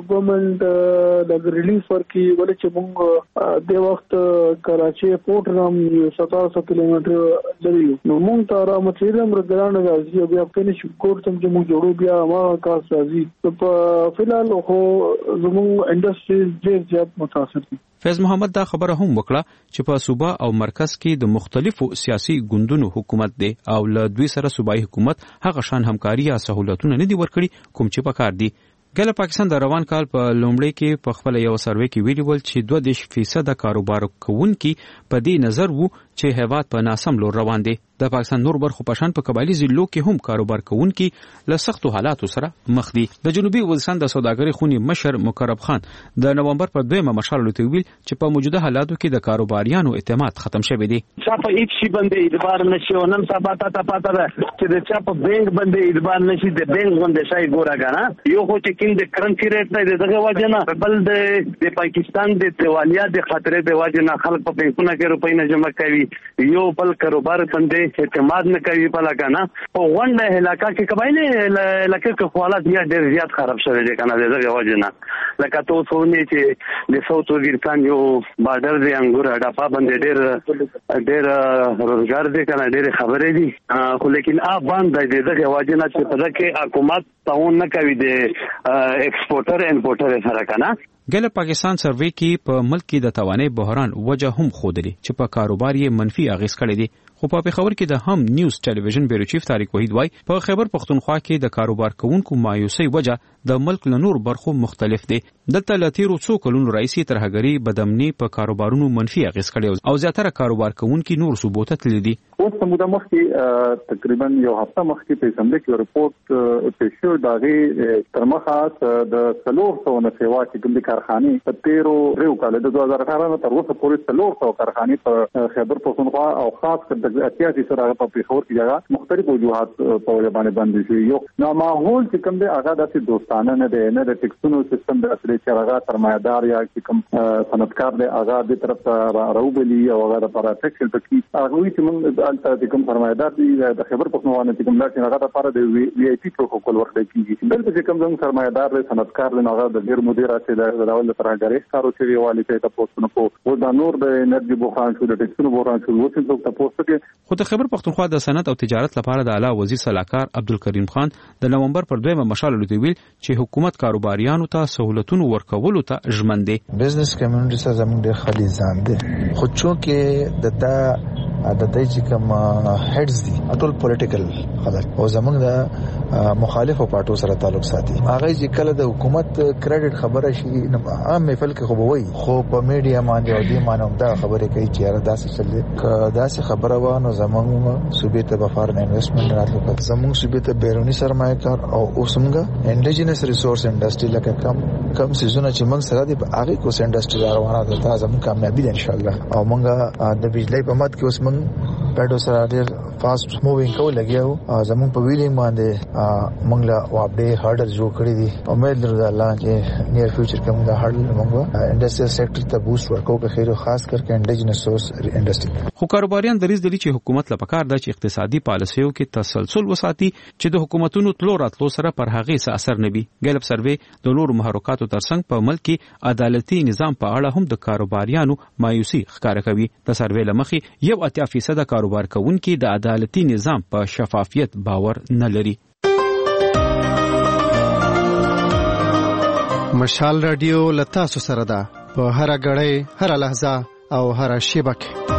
ګورنمنت د ریلیف ورکي ولې چې موږ د وخت کراچي پورټ نام ستاسو کیلومتر لري، نو موږ ته را مچېرم رګران راځي او بیا په نشو کوټ تم چې موږ جوړو بیا ما کاس راځي، په فلال خو زموږ انډستری ډیر زیات متاثر دي. فیض محمد دا خبره هم وکړه چې په صوبه او مرکز کې د مختلفو سیاسي ګوندونو حکومت دی او له دوی سره صوبایي حکومت هغه شان همکاري یا سہولتونه نه دي ورکړي کوم چې پکار دي. ګل پاکستان د روان کال په لومړی کې په خپل یو سروې کې ویلي ول چې دوه دېرش فیصد کاروبار کوونکي په دې نظر وو چې هیواد په ناسم لور روان دي. د پاکستان نور برخو پشان په قبایلی ضلعو کې هم کاروبار کوونکي له سختو حالاتو سره مخ دي. د جنوبي وزیرستان د سوداګرۍ خونې مشر مقرب خان د نومبر پر دویمه مشال لته ویل چې په موجوده حالاتو کې د کاروباریانو اعتماد ختم شوی دی. چا په هیڅ شي باندې اعتبار نشي او نن سبا ته پاته ده چې د چا په بانک باندې اعتبار نشي، د بانک باندې شای ګورا غانا یو خو چې کیند کرنسی ریټ نه دغه وجنه بل د پاکستان د دیوالیا د خطرې د وجنه خلک په بانکونو کې روپۍ نه جمع کوي، یو بل کاروبار باندې اعتماد نه کوي په لګانا او غونډه علاقہ کې قبایلی علاقې کې حالات بیا ډېر زیات خراب شوی دی کنه دغه وجنه لکه تاسو نه چې د ساوث وزیرستان یو بارډر دی انګور اډاپا باندې ډېر ډېر روزګار دی کنه ډېر خبرې دي، خو لیکن ا باندې دغه وجنه چې په دغه حکومت تعاون نه کوي د ایکسپورټر انپورټر سره کنه. ګل پاکستان سروې کې په ملک کې د توانای بحران وجه هم خودلی چې په کاروبار یې منفي اغیز کړی دی. خو په خبر کې د هم نیوز ټلویزیون بیرو چیف طارق وحید وای په خیبر پښتونخوا کې د کاروبار کوونکو مایوسۍ وجه د ملک له نور برخو مختلف دی. دلته له تیرو څو کلونو راځي ترهګری بدامني په کاروبارونو منفي اغیز کړی او زیاتره کاروبار کوونکي نور صوبو ته تللي دي. اوس په موده مخکې تقریبا یو هفته مخکې په اسمبلی کې رپورت پیښ شو دغه تر مخه د څلور سوه نه سیوا چې کوم کارخانې په تیرو ریو کال د دوه هزار اټھارہ نه تر اوسه پورې څلور سوه کارخانې په خیبر پښتونخوا او خاص کر د اتیاسي سره په پیښور کې جگہ مختلف وجوهات په وجه باندې باندې شي. یو نو ماحول چې کوم دی هغه داسې دوستانه نه دی، نه د ټیکسونو سیستم د اصلي چې هغه سرمایدار یا کوم صنعتکار دی هغه د طرف ته راوبلی او هغه لپاره ټیکسل پکې هغه چې موږ البته کوم سرمایدار دی د خیبر پښتونخوا نه کوم لا چې هغه لپاره د وی آی پی پروتوکول ورکړي کیږي، بل چې کوم څنګه سرمایدار دی صنعتکار دی هغه د ډیر مدیر اته د ډول ترهګری کارو چې والی ته تاسو کو او د نور د انرژي بحران شو د ټیکسونو بحران شو وڅ څوک تاسو کې. خو د خیبر پښتونخوا د صنعت او تجارت لپاره د اعلی وزیر صلاحکار عبدالکریم خان د نومبر پر دویمه مشال لته ویل چې حکومت کاروباریانو ته سہولتونو ورکولو ته ژمن دی. بزنس کمیونټي سره زموږ ډېر خالي ځان دی، خو چونکې د تا د دې چې کوم هډز دي ټول پولیټیکل خلک او زموږ د مخالفو پارټو سره تعلق ساتي، هغه چې کله د حکومت کریډټ خبره شي عام محفل کې خو وایي، خو په میډیا باندې او دې مانوم دا خبره کوي چې را داسې چلې ک داسې خبره وانه زموږ صوبې ته به فارن انویسټمنټ راتلو، زموږ صوبې ته بیرونی سرمایه کار او اوسمګه انډیجنس ریسورس انډستری لکه کم کم سيزونه چې موږ سره د هغه کوس انډستری روانه ده، زموږ کامیابی ده ان شاء الله. او موږ د بجلی په مد کې اوس موږ پډو سره ډېر فاست مووینګ کول لګیاو زمون په ویلینګ باندې موږ لا واپډې هارډر جوړ کړی دي امید لرو الله چې نیر فیوچر کې موږ هارډر موږ انډستریال سېکټر ته بوست ورکو په خیر خاص کر کې انډیجنس سورس انډستری. خو کاروباریان دریز دي چې حکومت له پکار د اقتصادي پالیسیو کې تسلسل وساتي چې د حکومتونو تلو راتلو سره پر هغه څه اثر نه وي. ګلب سروې د نورو محرکاتو ترڅنګ په ملک کې عدالتي نظام په اړه هم د کاروباریانو مایوسي ښکاره کوي. د سروې لمخې یو اتیا فیصد کاروبار کوونکي د عدالتي نظام په شفافیت باور نه لري. مشال رادیو لتا سو سره ده په هر غړې هر لحظه او هر شیبه کې.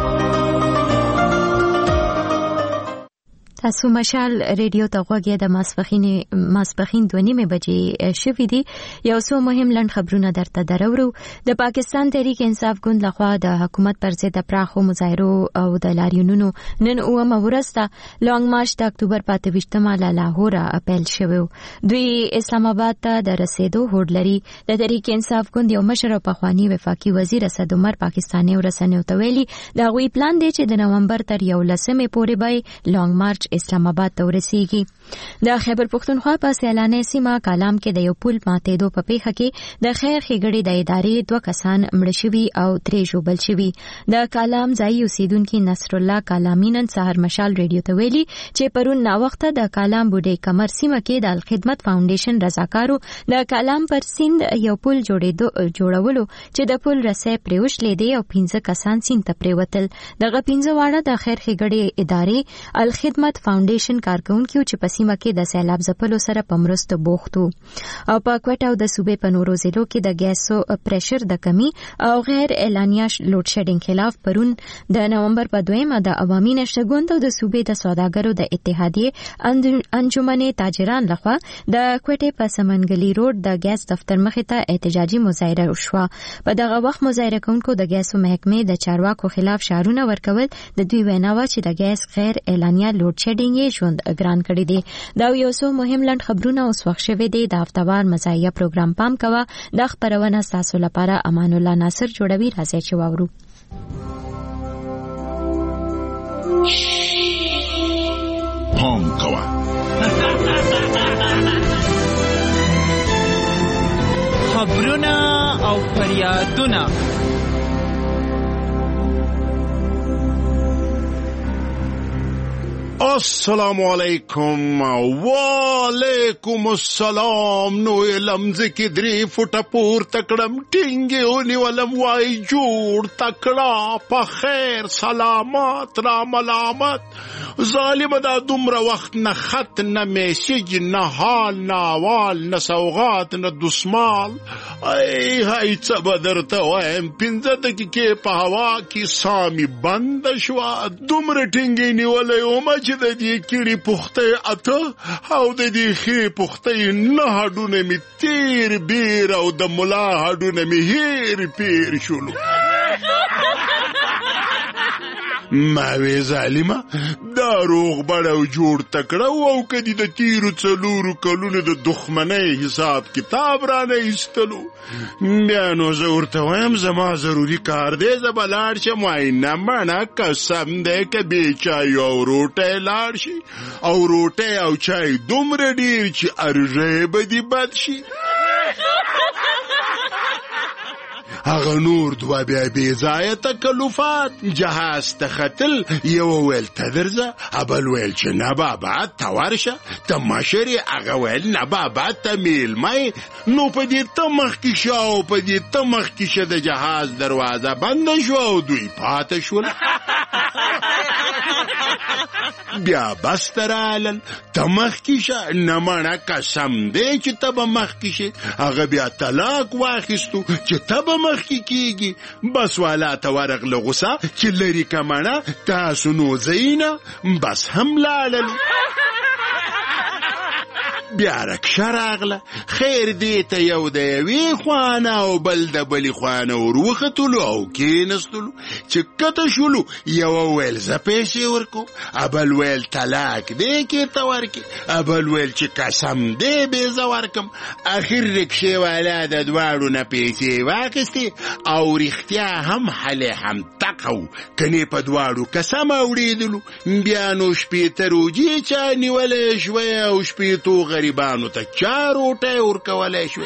تاسو مشال ریډیو ته غوږی د ماسپخین ماسپخین دوه نیمه بجې شوې دي. یو څو مهم لنډ خبرونه درته درورو. د پاکستان تحریک انصاف ګوند لخوا د حکومت پر ضد پراخو مظاهرو او د لاریونونو نن اومه ورځ ته لانګ مارچ د اکتوبر په اته ویشتمه له لاهوره اپیل شوی. دوی اسلام آباد ته د رسیدو هوډ لري. د تحریک انصاف ګوند یو مشر او پخوانی وفاقي وزیر اسد عمر پاکستاني ورسنیو ته ویلي دا غوي پلان دی چې د نومبر تر یولسمې پورې به لانګ مارچ اسلام آباد ته ورسیږي. د خیبر پختونخوا په سیلاني سیمه کالام کې د یو پل ماتېدو په پیښه کې د خیر ښېګړې د ادارې دوه کسان مړه شوي او درې ژوبل شوي. د کالام ځایي اوسیدونکي نصر الله کالامي نن سهار مشال ریډیو ته ویلي چې پرون ناوخته د کالام بوډۍ کمر سیمه کې د الخدمت فاونډیشن رضاکارو د کالام پر سیند یو پل جوړولو چې د پل رسۍ پرېوشلې دی او پنځه کسان سیند ته پرېوتل. دغه پنځه واړه د خیر ښېګړې ادارې الخدمت فاونډیشن کارکونکو چې په سیمه کې د سیلاب ځپلو سره په مرستو بوخت وو. او په کوټه او د صوبې په نورو ضلعو کې د ګیسو پریشر د کمی او غیر اعلانیه لوډ شیډینګ خلاف پرون د نومبر په دویمه د عوامي نشر ګوند او د صوبې د سوداګرو د اتحادیې انجمن تاجران لخوا د کوټې په سمنګلی روډ د ګیس دفتر مخې ته احتجاجي مظاهره وشوه. په دغه وخت مظاهره کوونکو د ګیسو محکمې د چارواکو خلاف شعارونه ورکول. د دوی وینا و چې د ګیس غیر اعلانیه لوډ شیډینګ یې ژوند ګران کړی دی. دا یو څو مهم لنډ خبرونه اوس وخت شوي دي. د هفتوار مزاحیه پروګرام پام کوه. د خبرونه تاسو لپاره امان الله ناصر جوړوي. راځي چې واورو. پام کوه. خبرونه او فریادونه السلام علیکم وعلیکم السلام. نو لمزه کې درې فوټه پور تکړم ټینګې اونی ولم وای جوړ تکړه په خیر سلامات را ملامت ظالم دا دومره وخت نه خط نه میسیج نه حال نه احوال نه سوغات نه دسمال. ای هاي څه به درته وایم پنځه دقیقې په هوا کې سامي بنده شوه. دومره ټینګې نیولی ومه چې د دې کیړې پختې اته او د دې ښې پختې نه هډونه مې تیر بیر او د ملا هډونه مې هیر پیر شولو. ما وی ظالمه دا روغ بړه او جوړ تکړه او کدی د تیرو څلورو کلونو د دښمنۍ حساب کتاب را نه ایستلو. بیا نو زه ورته وایم زما ضروري کار دی زه به لاړ شم. وایي نه مړه قسم دی که بې چای او روټی لاړ شي او روټی او چای دومره ډېر چې ارژی به دې بد شي. هغه نور دوه بیا بې ځایه تکلفات جهاز ته ختل. یو ویل ته درځه بل ویل چې نه بابا ته ورشه ته مشر یې هغه ویل نه بابا ته میلمه یې. نو په دې ته مخکې شه او په دې ته مخکې شه د جهاز دروازه بنده شوه او دوی پاته شول. بیا بس ته رالل ته مخکې شه نه مړه قسم دی چې ته به مخکې شې. هغه بیا طلاق واخیستو چې ته به مخکې کیږي. بس والا ته ورغله غوسه چې لري که مړه تاسو نو ځئ نه بس هم لاړل. بیا رکشه راغله، خیر دې ته یو د یوې خوانه او بل د بلې خوانه ور وختلو او کېنستلو. چې کته شولو یوه ویل زه پیسې ورکوم، ابل ویل طلاق دې کېرته ورکې، ابل ویل چې قسم دې بې زه ورکم. اخر رکشې والا د دواړو نه پیسې واخیستې او رښتیا هم حلې هم تقه و، کنې په دواړو قسم اوړېدلو. بیا نو شپېته روجې چا نیولی شوی او شپېتو غریبانو ته چا روټۍ ورکولی شوی.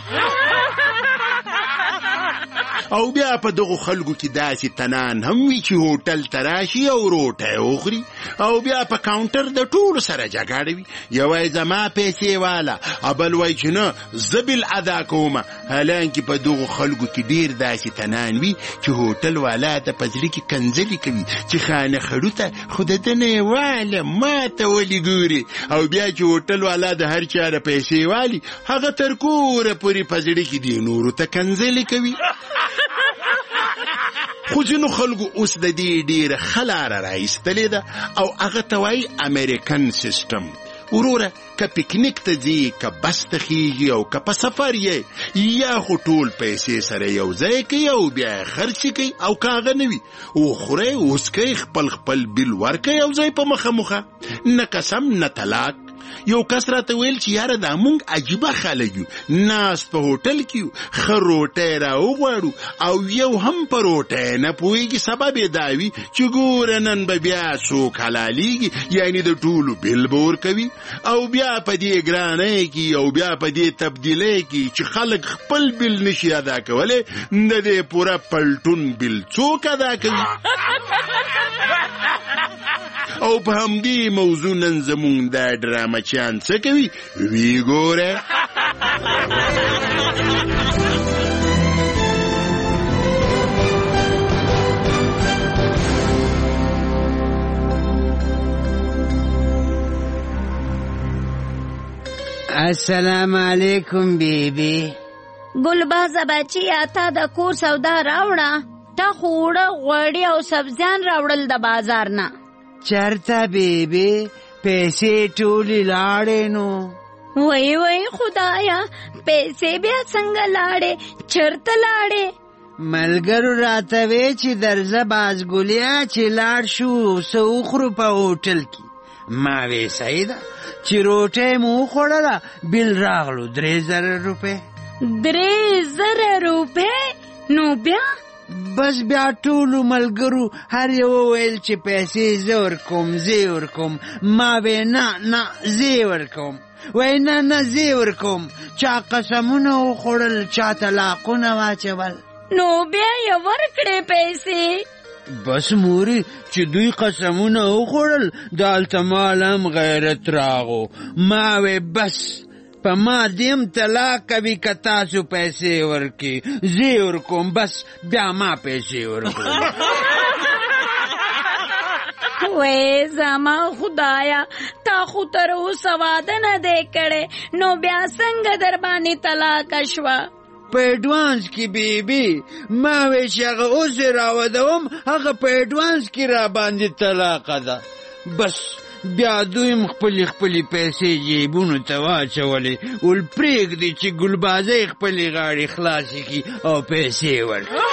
او بیا په دغو خلکو کې داسې تنان هم وي چې هوټل ته راشي او روټۍ وخوري، او بیا په کاونټر د ټولو سره جګړه وي. یو وایي زما پیسې والا، بل وایي چې نه زه بل ادا کومه. حالانکې په دغو خلکو کې ډېر داسې تنان وي چې هوټل والا ته په زړه کې کنځلې کوي چې خانه خړو ته خو د ده نه یې واله ما ته ولې ګورې. او بیا چې هوټل والا د هر چا د پیسې والي، هغه تر کوره پورې په زړه کې دې نورو ته کنځلې کوي. خو ځینو خلکو اوس د دې ډېره ښه لاره راایستلې ده او هغه ته وایي امریکن سیسټم. وروره که پکنیک ته ځي، که بس ته خیږي او که په سفر یې، یا خو ټول پیسې سره یو ځای کوي او بیا یې خرڅې کوي، او که هغه نه وي وخورئ اوسکئ خپل خپل بیل ورکئ یو ځای په مخه مخه، نه قسم نه طلاق. یو کس راته ویل چې یاره دا مونږ عجیبه خلک یو، ناست په هوټل کې یو، ښه روټۍ راوغواړو او یو هم په روټۍ نه پوهېږي. سبب یې دا وي چې ګوره نن به بیا څوک حلالېږي، یعنې د ټولو بیل به ورکوي. او بیا په دې ګرانۍ کې او بیا په دې تبدیلۍ کې چې خلک خپل بیل نشي ادا کولی، د دې پوره پلټون بیل څوک ادا کوي؟ او په همدې موضوع نن زمونږ دا ډرامه چیان څه کوي وی ګوره. السلام علیکم بیبی. ګلبازه بچیا تا د کور سودا راوړه، تا خوړه غوړي او سبزیان راوړل د بازار نه. چرته بیبی پیسې ټولې لاړې نو؟ وای وای خدایا پیسې بیا څنګه لاړې؟ چرته لاړې؟ ملګرو راته وی چې درځه بازګلیا چې لاړ شو څه وخورو په هوټل کې. ما وی صحیح ده چې روټۍ مو وخوړله، بیل راغلو درې زره روپۍ. درې زره روپۍ؟ نو بیا بس بیا ټولو ملګرو هر یو ویل چې پیسې زه ورکوم زه ورکوم. ما وی نه نه زه ورکوم. وی نه نه زه ورکوم. چا قسمونه وخوړل، چا طلاقونه واچول. نو بیا یې ورکړې پیسې؟ بس موري چې دوی قسمونه وخوړل، دالته مال هم غیرت راغو. ما وی بس په ما دیم طلاق کوي که تاسو پیسې ورکي، زه ورکوم. بس بیا ما پیسې ورکوم. وای زما خدایا تا خو تر اوسه واده نه دی کړی، نو بیا څنګه در باندې طلاق شوه؟ په ایډوانس کې بیبي. ما وی چې هغه اوس یې راودوم، هغه په ایډوانس کې را باندې طلاقه ده. بس بیا دویم خپلې خپلې پیسې جیبونو ته واچولې، ول پرېږدي چې ګلبازۍ خپلې غاړې خلاصې کړي او پیسې ورکړي.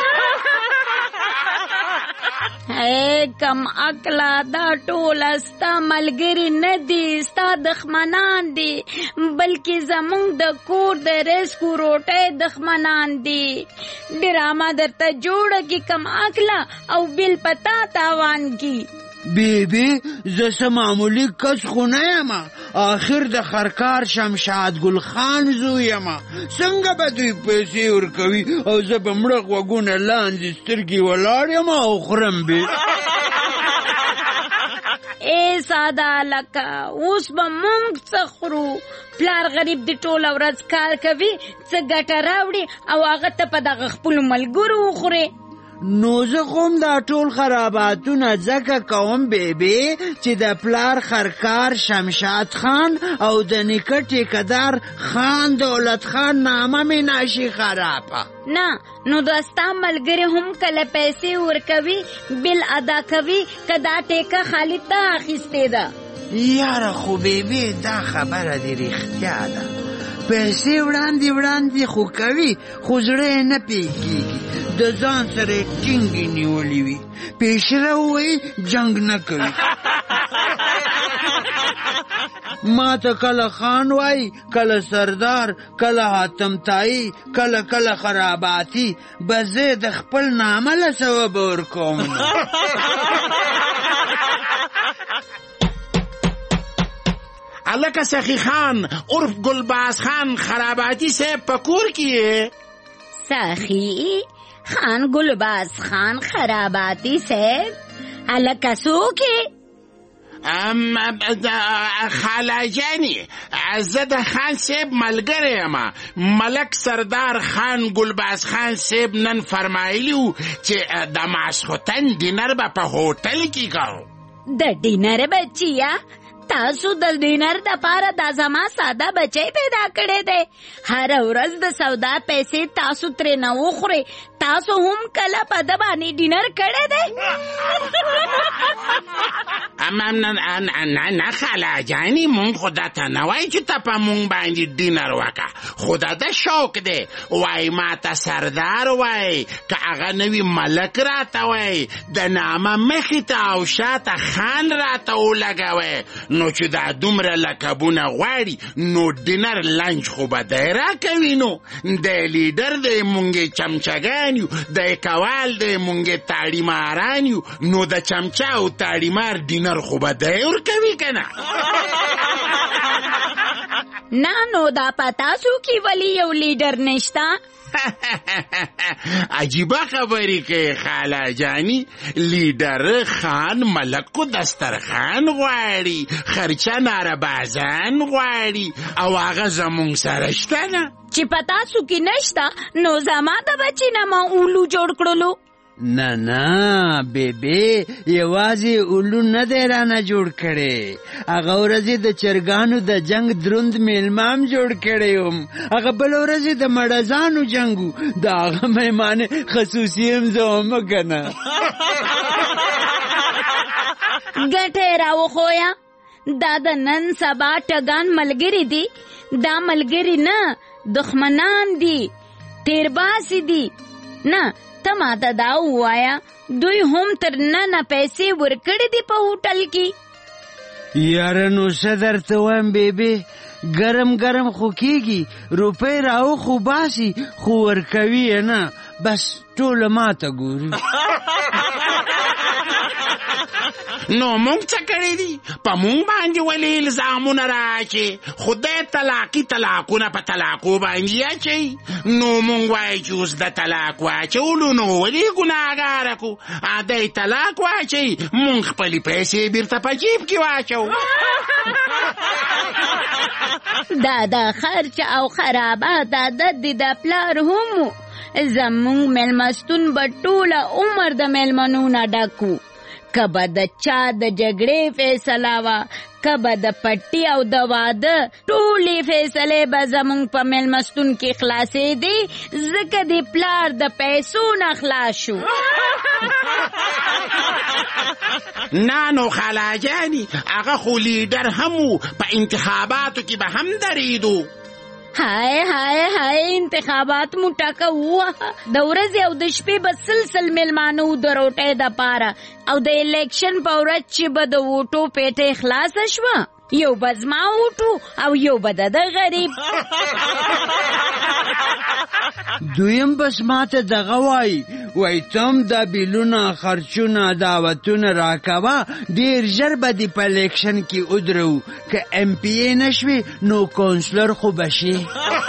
اے کم عقله دا ټوله ستا ملګري نه دي، ستا دښمنان دي، بلکې زمونږ د کور د رزقو روټۍ دښمنان دي. ډرامه درته جوړه کړي کم عقله او بیل پتا تاوان کی. بیبي زه څه معمولي کس خو نه یم، آخر د خرکار شمشاد ګل خان زوی یم. څنګه به دوی پیسې ورکوي او زه به مړه غوږونه لاندې سترګې ولاړ یم او خورم بې. ای ساده لکه اوس به مونږ څه خورو؟ پلار غریب د ټوله ورځ کار کوي، څه ګټه راوړي او هغه ته په دغه خپلو ملګرو وخورې. نو زه خو دا ټول خراباتونه ځکه کوم بیبي چې د پلار خرکار شمشاد خان او د نیکه ټیکدار خان دولت خان نامه مې نشي خرابه. نه نو دوستا ملګری هم کله پیسې ورکوي بل ادا کوي که دا ټیکه خالد ته اخیستې ده. یاره خو بیبي دا خبره دې رښتیا ده، پیسې وړاندې وړاندې خو کوي خو زړه یې نه پوهېږي، د ځان سره یې ټینګې نیولې وي، پیشره ووایي جنګ نه کوي. ما ته کله خان وای، کله سردار، کله حاتم تایی، کله کله خراباتی، بس زه د خپل نامه له سوه به ورکوم. الکه سخی خان عرف گلباز خان خراباتی صاحب پکور کیے؟ سخی خان گلباز خان خراباتی صاحب الکه سوکے؟ خالا جانی زه د خان صاحب ملګری یم. ملک سردار خان گلباز خان صاحب نن فرمایلیو چې د ماسخوتن ډینر به په هوټل کې کوو. د ډینر بچیا تاسو د ډینر د پاره د زما ساده بچی پیدا کړی دی. هر ورځ د سودا پیسې تاسو ترې نه وخورئ. تاسو هم کله په ده باندې ډینر کړی دی؟ نه خاله جانې مونږ خو دا ته نه وایي چې ته په مونږ باندې ډینر وکړه، خو دا د شوق دی. وایي ما ته سردار وایي، که هغه نوي ملک راته وایي، د نامه مخې ته او شاته خان راته ولګوئ، نو چې دا دومره لقبونه غواړي نو ډینر لنچ خو به دی راکوي. نو د لیډر دی مونږې چمچګان یو، د کوال دی مونږې تاړیماران یو، نو د چمچا او تاړیمار ډینر خو به دی ورکوي که نه؟ نه نو دا په تاسو کې ولی یو لیډر نشته؟ عجیبه خبرې کوي خاله جانی. لیډر خان ملک و دسترخان غواړي، خرچه ناربازان غواړي، او هغه زمونږ سره شته نه. چې په تاسو کې نشته نو زما د بچی نه ما اولو جوړ کړلو. نه نه بیبي یوازې اولو نه دی رانه جوړ کړی، هغه ورځې د چرګانو د جنگ دروند میلمام جوړ کړی یم، هغه بل ورځې د مړزانو جنګو د هغه میمانې خصوصي هم زه هم که نه. ګټې راوښویه، دا د نن سبا ټګان ملګري دي، دا ملګري نه دښمنان دي، تیرباسي دي. نه ته ماته دا ووایه دوی هم تر ننه پیسې ورکړې دي په هوټل کې؟ یاره نو څه درته وایم بیبي، ګرم ګرم خو کېږي، روپۍ راو خو باسي خو ورکوي یې نه، بس ټوله ماته ګوري. نو مونږ څه کړی دي؟ په مونږ باندې ولې الزامونه راچې؟ خدای طلاقي طلاقونه په طلاقو باندې اچوي. نو مونږ وایو چې اوس د طلاق واچولو نو ولې ګناهګاره کړو؟ دی طلاق واچوي، مونږ خپلې پیسې بیرته په جیب کې واچوو. دا د خرچ او خرابات عادت دی د پلار هم. زمونږ میلمستون به ټوله عمر د میلمنو نه ډکو، که به د چا د جګړې فیصله وه، که به د پټي او د واده، ټولې فیصلې به زمونږ په میلمستون کې خلاصېدې، ځکه د پلار د پیسو نه خلاص شو. نه نو خاله جانې هغه خو لیډر هم و، په انتخاباتو کې به هم درېدو. هاي هاي هاي انتخابات مو ټاکه ووهه، د ورځې او د شپې به سلسل میلمانه و د روټۍ دپاره، او د الیکشن په ورځ چې به د ووټو پیټۍ خلاصه شوه، یو به زما ووټو او یو به د ده غریب. دویم بس ماته دغه وایي، وایي تم دا بیلونه خرچونه دعوتونه راکوه، ډېر ژر به دې په الیکشن کې ودرو، که ایم پی ای نه شوې نو کونسلر خو به شي.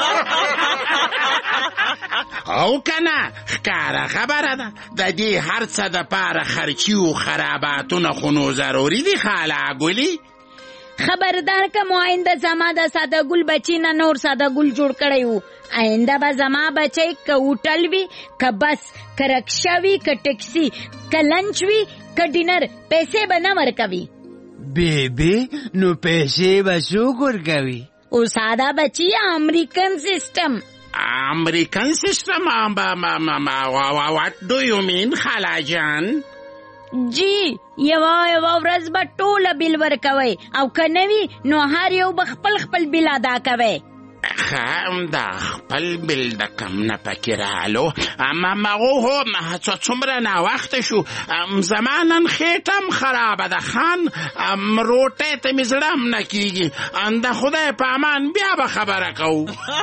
او کنه ښکاره خبره ده، د دې هر څه دپاره خرچي و خراباتونه خو نو ضروري دي خاله ګلي. خبردار کوم آینده زما د ساده ګل بچی نه نور ساده ګل جوړ کړی وو. آینده به زما بچی که هوټل وي که بس که رکشا وي که ټکسي که لنچ وي که ډینر پیسې به نه ورکوي. بیبي نو پیسې به څوک ورکوي؟ او ساده بچی امریکن سیسټم. امریکن سیسټم؟ واټ ډو یو مین خالا جان؟ جی یوه یوه ورځ به ټوله بیل ورکوئ او که نه وي نو هر یو به خپل خپل بیل ادا کوئ. خام دا خپل بیل د کم نه پکې رالو. مغو هو څومره ناوخته شو، زما نن خېټه هم خرابه ده خان، روټۍ ته مې زړه هم نه کېږي. د خدای په امان بیا به خبره کوو.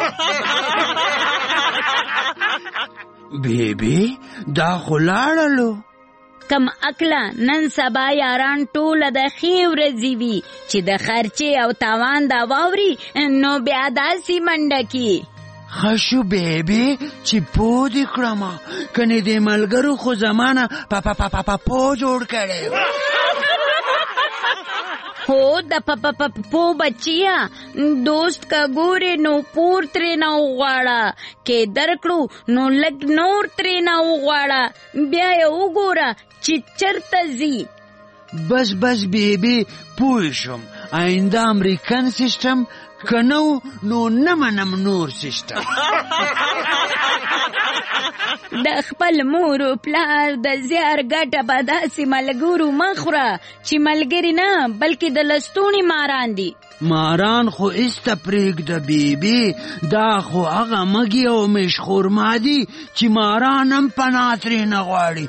بیبي دا خو لاړلو. کم عقله نن سبا یاران ټوله د ښې ورځې وي چې د خرچې او تاوان دا واوري نو بیا داسې منډه کي. ښه شو بیبي چې پوه دې کړمه، کنې دې ملګرو خو زمانه په په په په پوه جوړ کړی. هو د په په په پو بچیا دوست کا ګورې نو پور ترې نه وغواړه، کې درکړو نو لږ نور ترې نه وغواړه، بیا یې وګوره چې چرته ځي. بس بس بیبي پوه شوم، آینده امریکن سیسټم که نه نو نه منم نور سیسټم. د خپل مور و پلار د زیار ګټه به داسې ملګرو مه خوره چې ملګري نه بلکې د لستوڼي ماران دي. ماران خو ایسته پرېږده بیبي، دا خو هغه مږي او مشخورما دي چې ماران هم پناه ترې نه غواړي.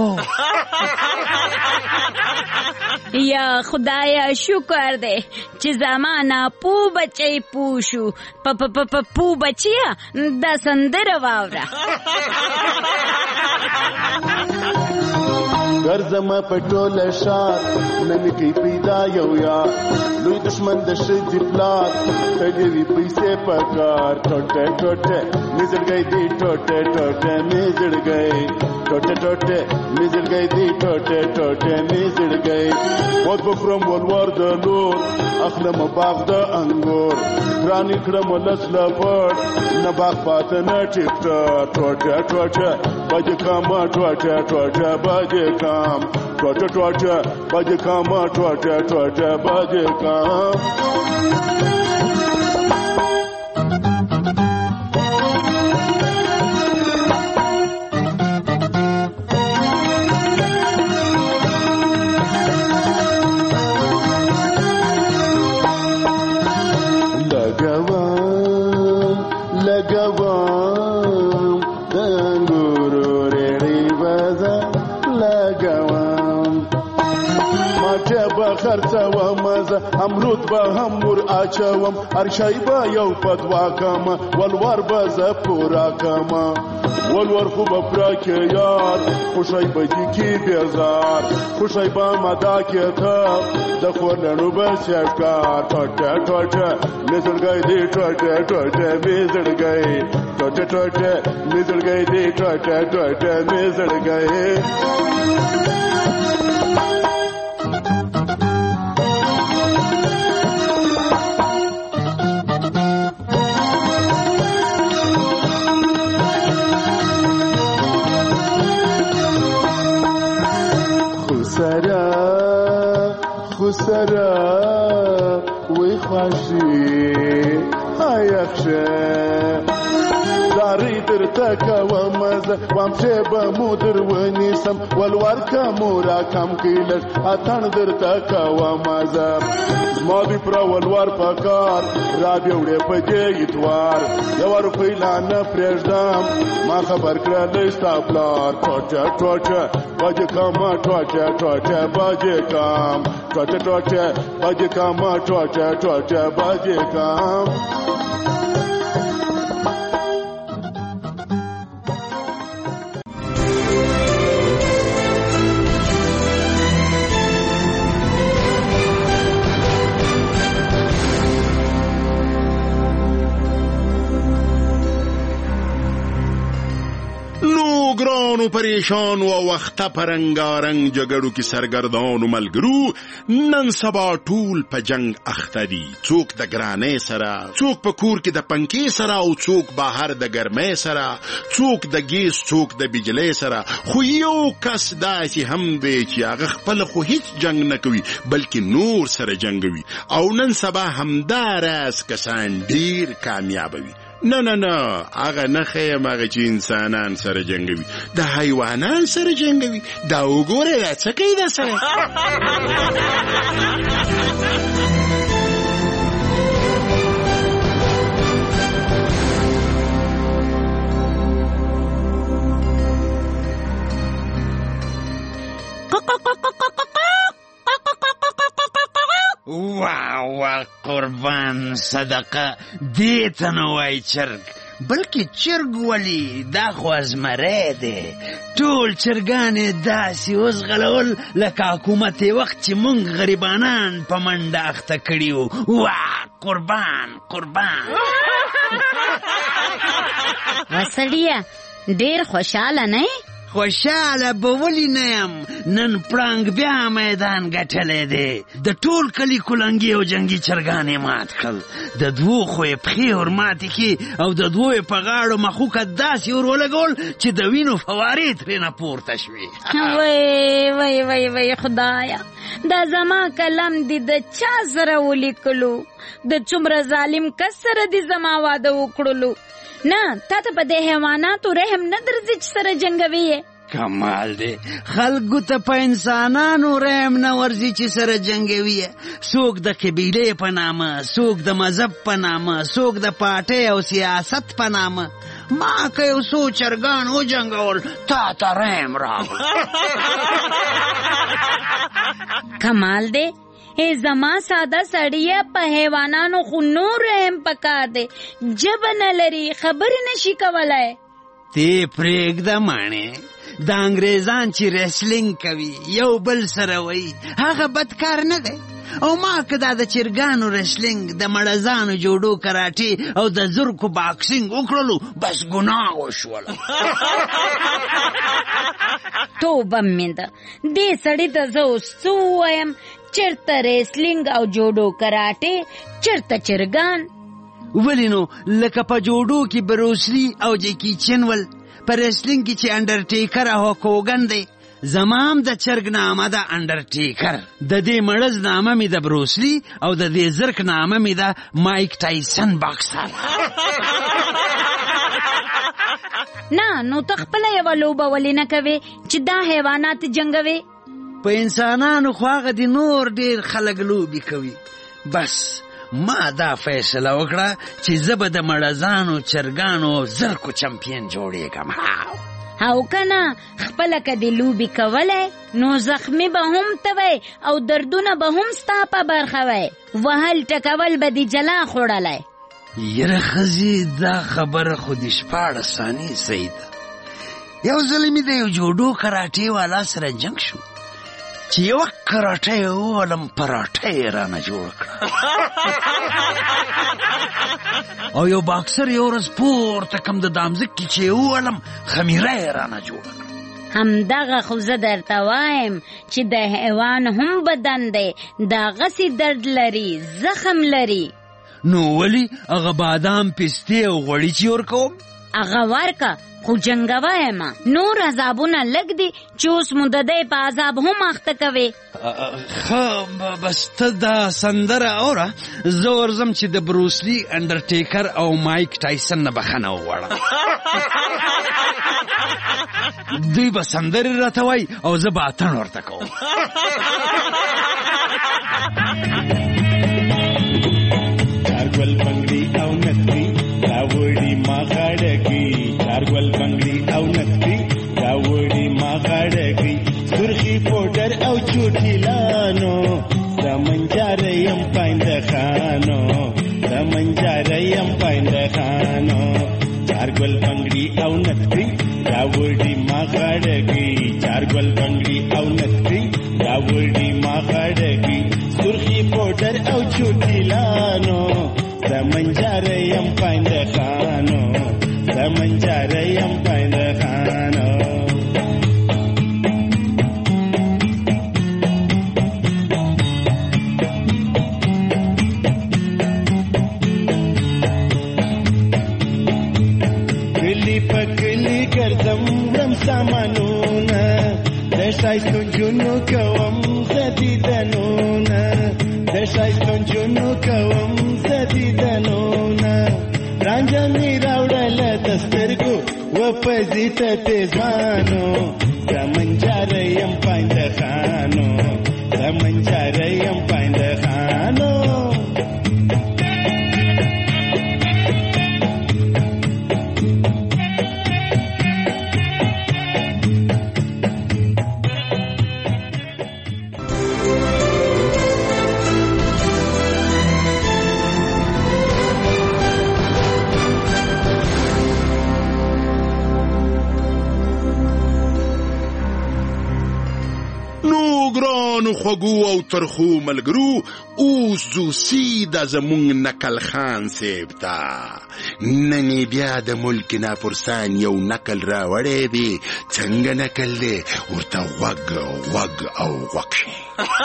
یا خدایا شکر دی چې زما ناپو بچی پوه شو. په په په پو بچیه دا سندره واوره. ګرځم په ټوله ښار نن کې پیدا یو یار، لوی دشمن د ښځې پلار تلې وي پیسې په کار. ټوټه ټوټه مې زړګی دی ټوټه ټوټه مې زړګی ټوټه ټوټه مې زړګی دی ټوټه ټوټه مې زړګی. وخت به خورم ولور د لور اخلم باغ د انګور، ګرانې کړم لس لپړ نه باغ پاته نه ټیپټه. ټوټه ټوټه بجې کاما ټوټه ټوټه بجې کام ټوټه ټوټه بجې کاما ټوټه ټوټه بجې کام. خرڅوم زه امرود به هم ور اچوم، ارشای به یو په دوا کمه ولور به زه پوره کمه. ولور خو به پوره کې یار خوشی به دي کې بیزار، خوشی به مدا کې ته د خورلڼو به شکار. ټوټه ټوټه مې زړګی دی ټوټه ټوټه مې زړګی ټوټه ټوټه مې زړګی دی ټوټه ټوټه مې زړګی. خسرا وی خوشی هایخشه داری در تکوام زه وام شبه مودر ونیسم ولور کمورا کم کیلش اتن در تکوام زه زما دی پر ولور پکار را بیوړې په دې اتوار یوار پیلان پرېږدم ما خبر کړل ستا پلار. ټوټه ټوټه بجې کما ټوټه ټوټه بجې کام ټوټه ټوټه بجې کما ټوټه ټوټه بجې کام. ګرانو پریشانو او وخته پرنګارنګ جګړو کې سرګردانو ملګرو نن سبا ټول په جنگ اخته دي. څوک د ګرانۍ سره، څوک په کور کې د پنکې سره، او څوک بهر د ګرمۍ سره، څوک د ګیس، څوک د بجلۍ سره. خو یو کس داسې هم دی چې هغه خپل خو هیڅ جنگ نه کوي بلکې نور سره جنګوي، او نن سبا همدا راز کسان ډیر کامیابوي. نه نه نه هغه نه ښیم هغه چې انسانان سره جنګوي، د حیوانان سره جنګوي. دا وګوره دا څه کوي دا سره. واه واه قربان صدقه دې ته نه وایي چرګ بلکې چرګ ولي دا خو ازمری دی. ټول چرګانې داسې وزغلول لکه حکومت وخت چې موږ غریبانان په منډه اخته کړي وو. واه قربان قربان. وسړیه ډېر خوشحاله نه یې؟ خوشحاله به ولې نه یم، نن پړانګ بیا میدان ګټلی دی. د ټول کلي کلنګي او جنګي چرګانې مات کړل، د دوو خو یې پښې ور ماتې کړې او د دوو یې په غاړو مخوکه داسې ور ولګول چې د وینو فوارې ترېنه پورته شوې. وای وای وای وای خدایا، دا زما کلم دی د چا سره ولیکلو؟ د څومره ظالم کس سره دی زما واده وکړلو؟ نه تا ته په دې حیواناتو رحم نه درځي چې سره جنګوي یې؟ کمال دی، خلکو ته په انسانانو رحم نه ورځي چې سره جنګوي یې. څوک د قبیلې په نامه، څوک د مذهب په نامه، څوک د پارټۍ او سیاست په نامه. ما که یو څو چرګان وجنګول تا ته رحم راغل. کمال دی، ای زما ساده سړیه په حیوانانو خو نور رحم پکار دی، ژبه نه لري، خبرې نشي کولای. تی پرېږده ماڼې، د انګریزان چې ریسلینګ کوي یو بل سره وایي هغه بد کار نه دی. او ما که دا د چرګانو ریسلینګ، د مړزانو جوډو کراټې او د زرکو باکسینګ وکړلو بس ګناه وشوله. توبه مې ده، دې سړي ته زه اوس څه ووایم؟ چرته ریسلینګ او جوډو کراټې، چرته چرګان. ولې نو لکه په جوډو کې بروسلی او جیکی چنول، په ریسلینګ کې چې انډرټیکر او هوکوګن دی. زما هم د چرګ نامه ده انډرټیکر، د دې مړز نامه مې د بروسلی او د دې زرک نامه مې ده مایک ټایسن باکسر. نه نو ته خپله یوه لوبه ولې نه کوې چې دا حیوانات جنګوې؟ په انسانانو خو هغه د نور ډېر خلک لوبې کوي. بس ما دا فیصله وکړه چې زه به د مړزانو، چرګانو او زرکو چمپین جوړېږم. او کنه خپله که دې لوبې کولی نو زخمی به هم ته وی او دردونه به هم ستا په برخه وی، وهل ټکول به دې جلا خوړلی. یره ښځې دا خبره خو د شپاړس ثانیې صحیح ده. یو ځل مې د یو جوډو کراټې والا سره جنګ شو چې یوه کراټه یې وولم پراټه یې رانه جوړ کړه. او یو باکسر یو ورځ پورته کم د دامځکې چې یې وولم خمیره یې رانه جوړه کړه. همدغه خو زه درته وایم چې د حیوان هم بدن دی، دغسې درد لري، زخم لري. نو ولی هغه بادام، پستې او غوړي چې ورکوم؟ هغه ورکه خو جنګوه ما، نور عذابونه لږ دي چې اوس مو د دی په عذاب هم اخته کوې. ښه بس ته دا سندره اوره، زه ورځم چې د بروسلی، انډرټیکر او مایک ټایسن نه بخښنه وغواړم. دوی به سندرې راته وایي او زه به اتڼ ورته کوم. چارګل بنګړي او نتري راوړي ما غاړګي، چارګل بنګړي او نتري راوړي ما غاړګي، سرخي پوډر او چوټي لانو، سمنجار يم پاند خانو، سمنجار يم پاند خانو. چارګل بنګړي او نتري راوړي ما غاړګي، چارګل بنګړي او نتري راوړي ما غاړګي، سرخي پوډر او چوټي لانو، سمنجار يم پاند خانو، سمنجار يم پاند خانو. شایستو جنو کوم زدیدنونه د شایستو جنو کوم زدیدنونه رانجه می راوړل دسترګو و پزیت تیزانو زمنجاره يم پاند خانو زمنجاره يم پاند خانو ګرانو خوږو او ترخو ملګرو اوس ځو سیده زموږ نقل خان صاحب ته نن یې بیا د ملک ناپرسان یو نقل راوړی دی څنګه نقل دی ورته غوږ غوږ او غوږ شي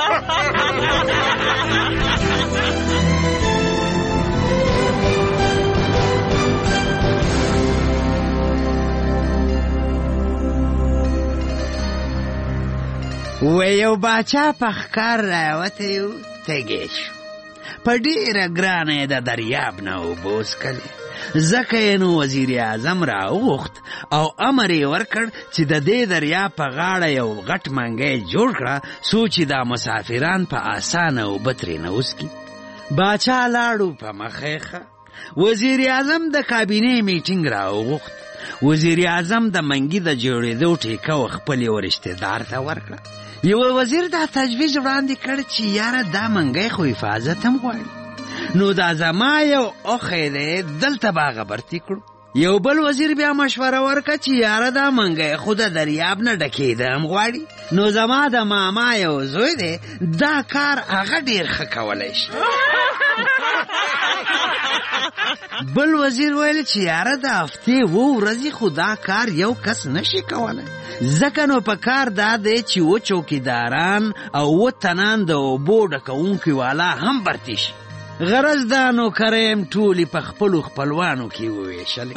و یو باچا په ښکار راوتی و تږی شو په ډېره ګرانه یې د دریاب نه اوبه وڅښلې ځکه یې نو وزیر اعظم راوغوښت او امر یې ورکړ چې د دې دریاب په غاړه یو غټ منګی جوړ کړه څو چې دا مسافران په اسانه اوبه ترېنه وڅښي باچا لاړو په مخه ښه وزیر اعظم د کابینې میټینګ راوغوښت وزیر اعظم د منګي د جوړېدو ټیکه و خپل یو رشتهدار ته ورکړه یو وزیر دا تجویز وړاندې کړ چې یاره دا منګی خو حفاظت هم غواړي نو دا زما یو اوښی دی دلته به هغه برتي کړو یو بل وزیر بیا مشوره ورکړه چې یاره دا منګی خو د دریاب نه ډکېده هم غواړي نو زما د ماما یو زوی دی دا کار هغه ډېر ښه کولی شي بل وزیر ویل چې یاره د هفتې اووه ورځې خو دا کار یو کس نشي کولی ځکه نو په کار دا دی چې اووه چوکیداران او اووه تنان د اوبو ډکوونکي والا هم برتي شي غرض دا نوکرۍ م ټولې په خپلو خپلوانو کې وویشلې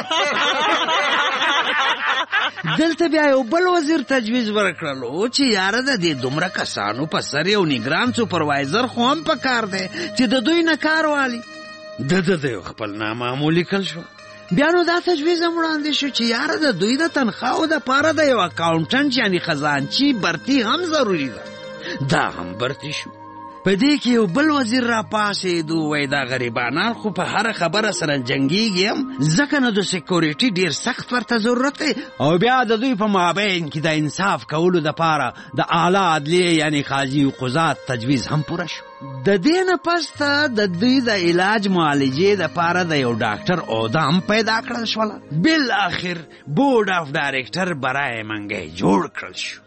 دلته بیا یو بل وزیر تجویز ورکړلو چې یاره د دې دومره کسانو په سر یو نګران سوپروایزر خو هم په کار دی چې د دوی نه کار والي د ده د یو خپل نامه ولیکل شو بیا نو دا تجویز هم وړاندې شو چې یاره د دوی د تنخواو دپاره د یو اکاونټنټ یعنې خزانچي برتي هم ضروري ده دا هم برتي شو په دې کې یو بل وزیر را پاسېدو وایي دا غریبانان خو په هره خبره سره جنګېږي هم ځکه نو د سیکورټي ډېر سخت ورته ضرورت دی او بیا د دوی په مابین کې د انصاف کولو دپاره د اعلی عدلیې یعنې قاضي و قضات تجویز هم پوره شو د دې نه پس ته د دوی د علاج معالجې دپاره د یو ډاکټر عهده هم پیدا کړل شوله بالاخر بورډ آف ډایرکټر برای منګی جوړ کړل شو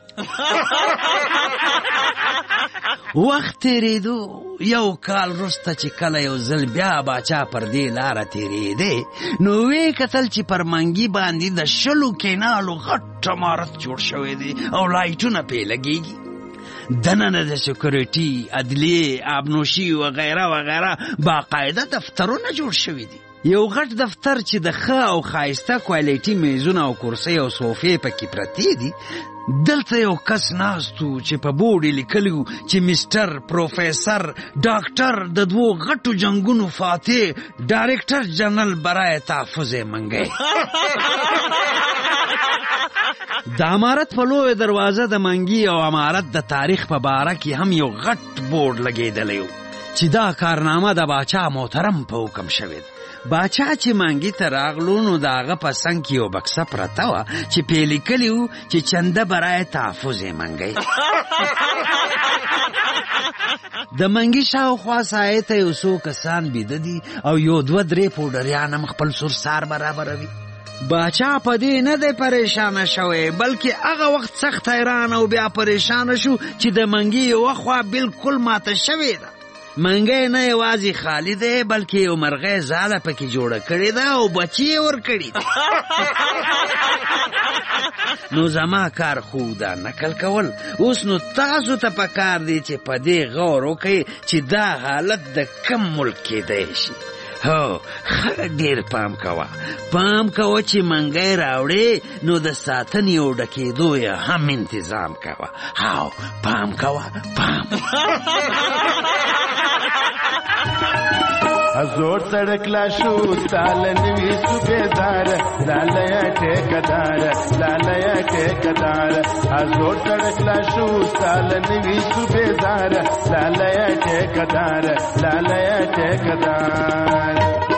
وخت تیریدو یو کال وروسته چې کله یو ځل بیا باچا پر دې لاره تیریدی نو ویې کتل چې پر منګي باندې د شلو کینالو غټ عمارت جوړ شوی دی او لایټونه پې لګېږي دننه د سکیورټي عدلیې آبنوشي وغیره وغیره باقاعده دفترونه جوړ شوي دي یو غټ دفتر چې د ښه او ښایسته کوالټي میزونه او کرسۍ او صوفې پکې پرتې دي دلته یو کس ناستو چې په بورډ یې لیکلي و چې مسټر پروفیسر ډاکټر د دوو غټو جنګونو فاتح ډایرکټر جنرال برای تحفظ منګی د امارت په لویه دروازه د منګي او امارت د تاریخ په باره کې هم یو غټ بورډ لګېدلی و چې دا کارنامه د باچا محترم په حکم شوې ده باچا چې منګي ته راغلو نو د هغه په څنګ کې یو بکسه پرته وه چې پې لیکلي وو چې چنده برای تحفظ منګی د منګي شاوخوا سایې ته یو څو کسان بیده دي او یو دوه درې پوډریان هم خپل سرسار برابروي باچا په دې نه دی پریشانه شوی بلکې هغه وخت سخت حیران او بیا پریشانه شو چې د منګي یوه خوا بالکل ماته شوې ده منګی نه یوازې خالی دی بلکې یو مرغۍ ځاله پکې جوړه کړې ده او بچي یې ورکړي دي نو زما کار خو دا نقل کول اوس نو تاسو ته پکار دی چې په دې غور وکړئ چې دا حالت د کم ملک کېدی شي هو خلک ډیر پام کوه پام کوه چې منګی راوړې نو د ساتنې او ډکېدو یې هم انتظام کوه هاو پام کوه پام زور سړک لا شو ستال نوی صوبیدار لاله ټیکدار لاله ټیکدار زور سړک لا شو ستال نوی صوبیدار لاله ټیکدار لاله ټیکدار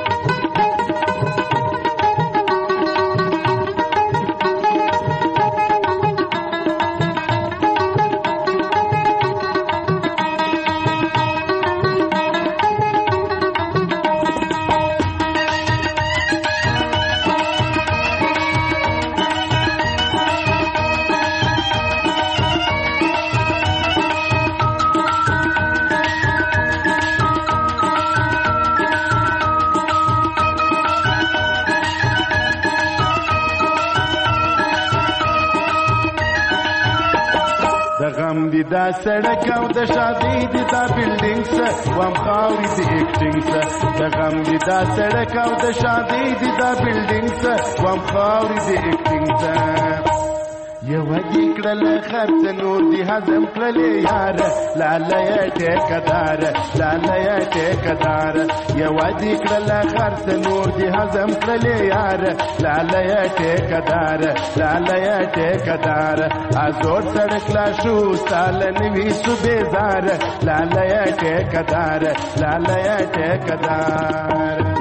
دا سړک او د شادي دي دا بلډینګز وام خاوري دي اکټینګز د غم دي دا سړک او د شادي دي دا بلډینګز وام خاوري دي اکټینګز یو دې کړل خرڅ نور دي هضم کړلې یار لاله ټیکدار لاله ټیکدار یو دې کړل خرڅ نور دي هضم کړلې یار لاله ټیکدار لاله ټیکدار ازور سړک لا شو ستال نوی صوبیدار لاله ټیکدار لاله ټیکدار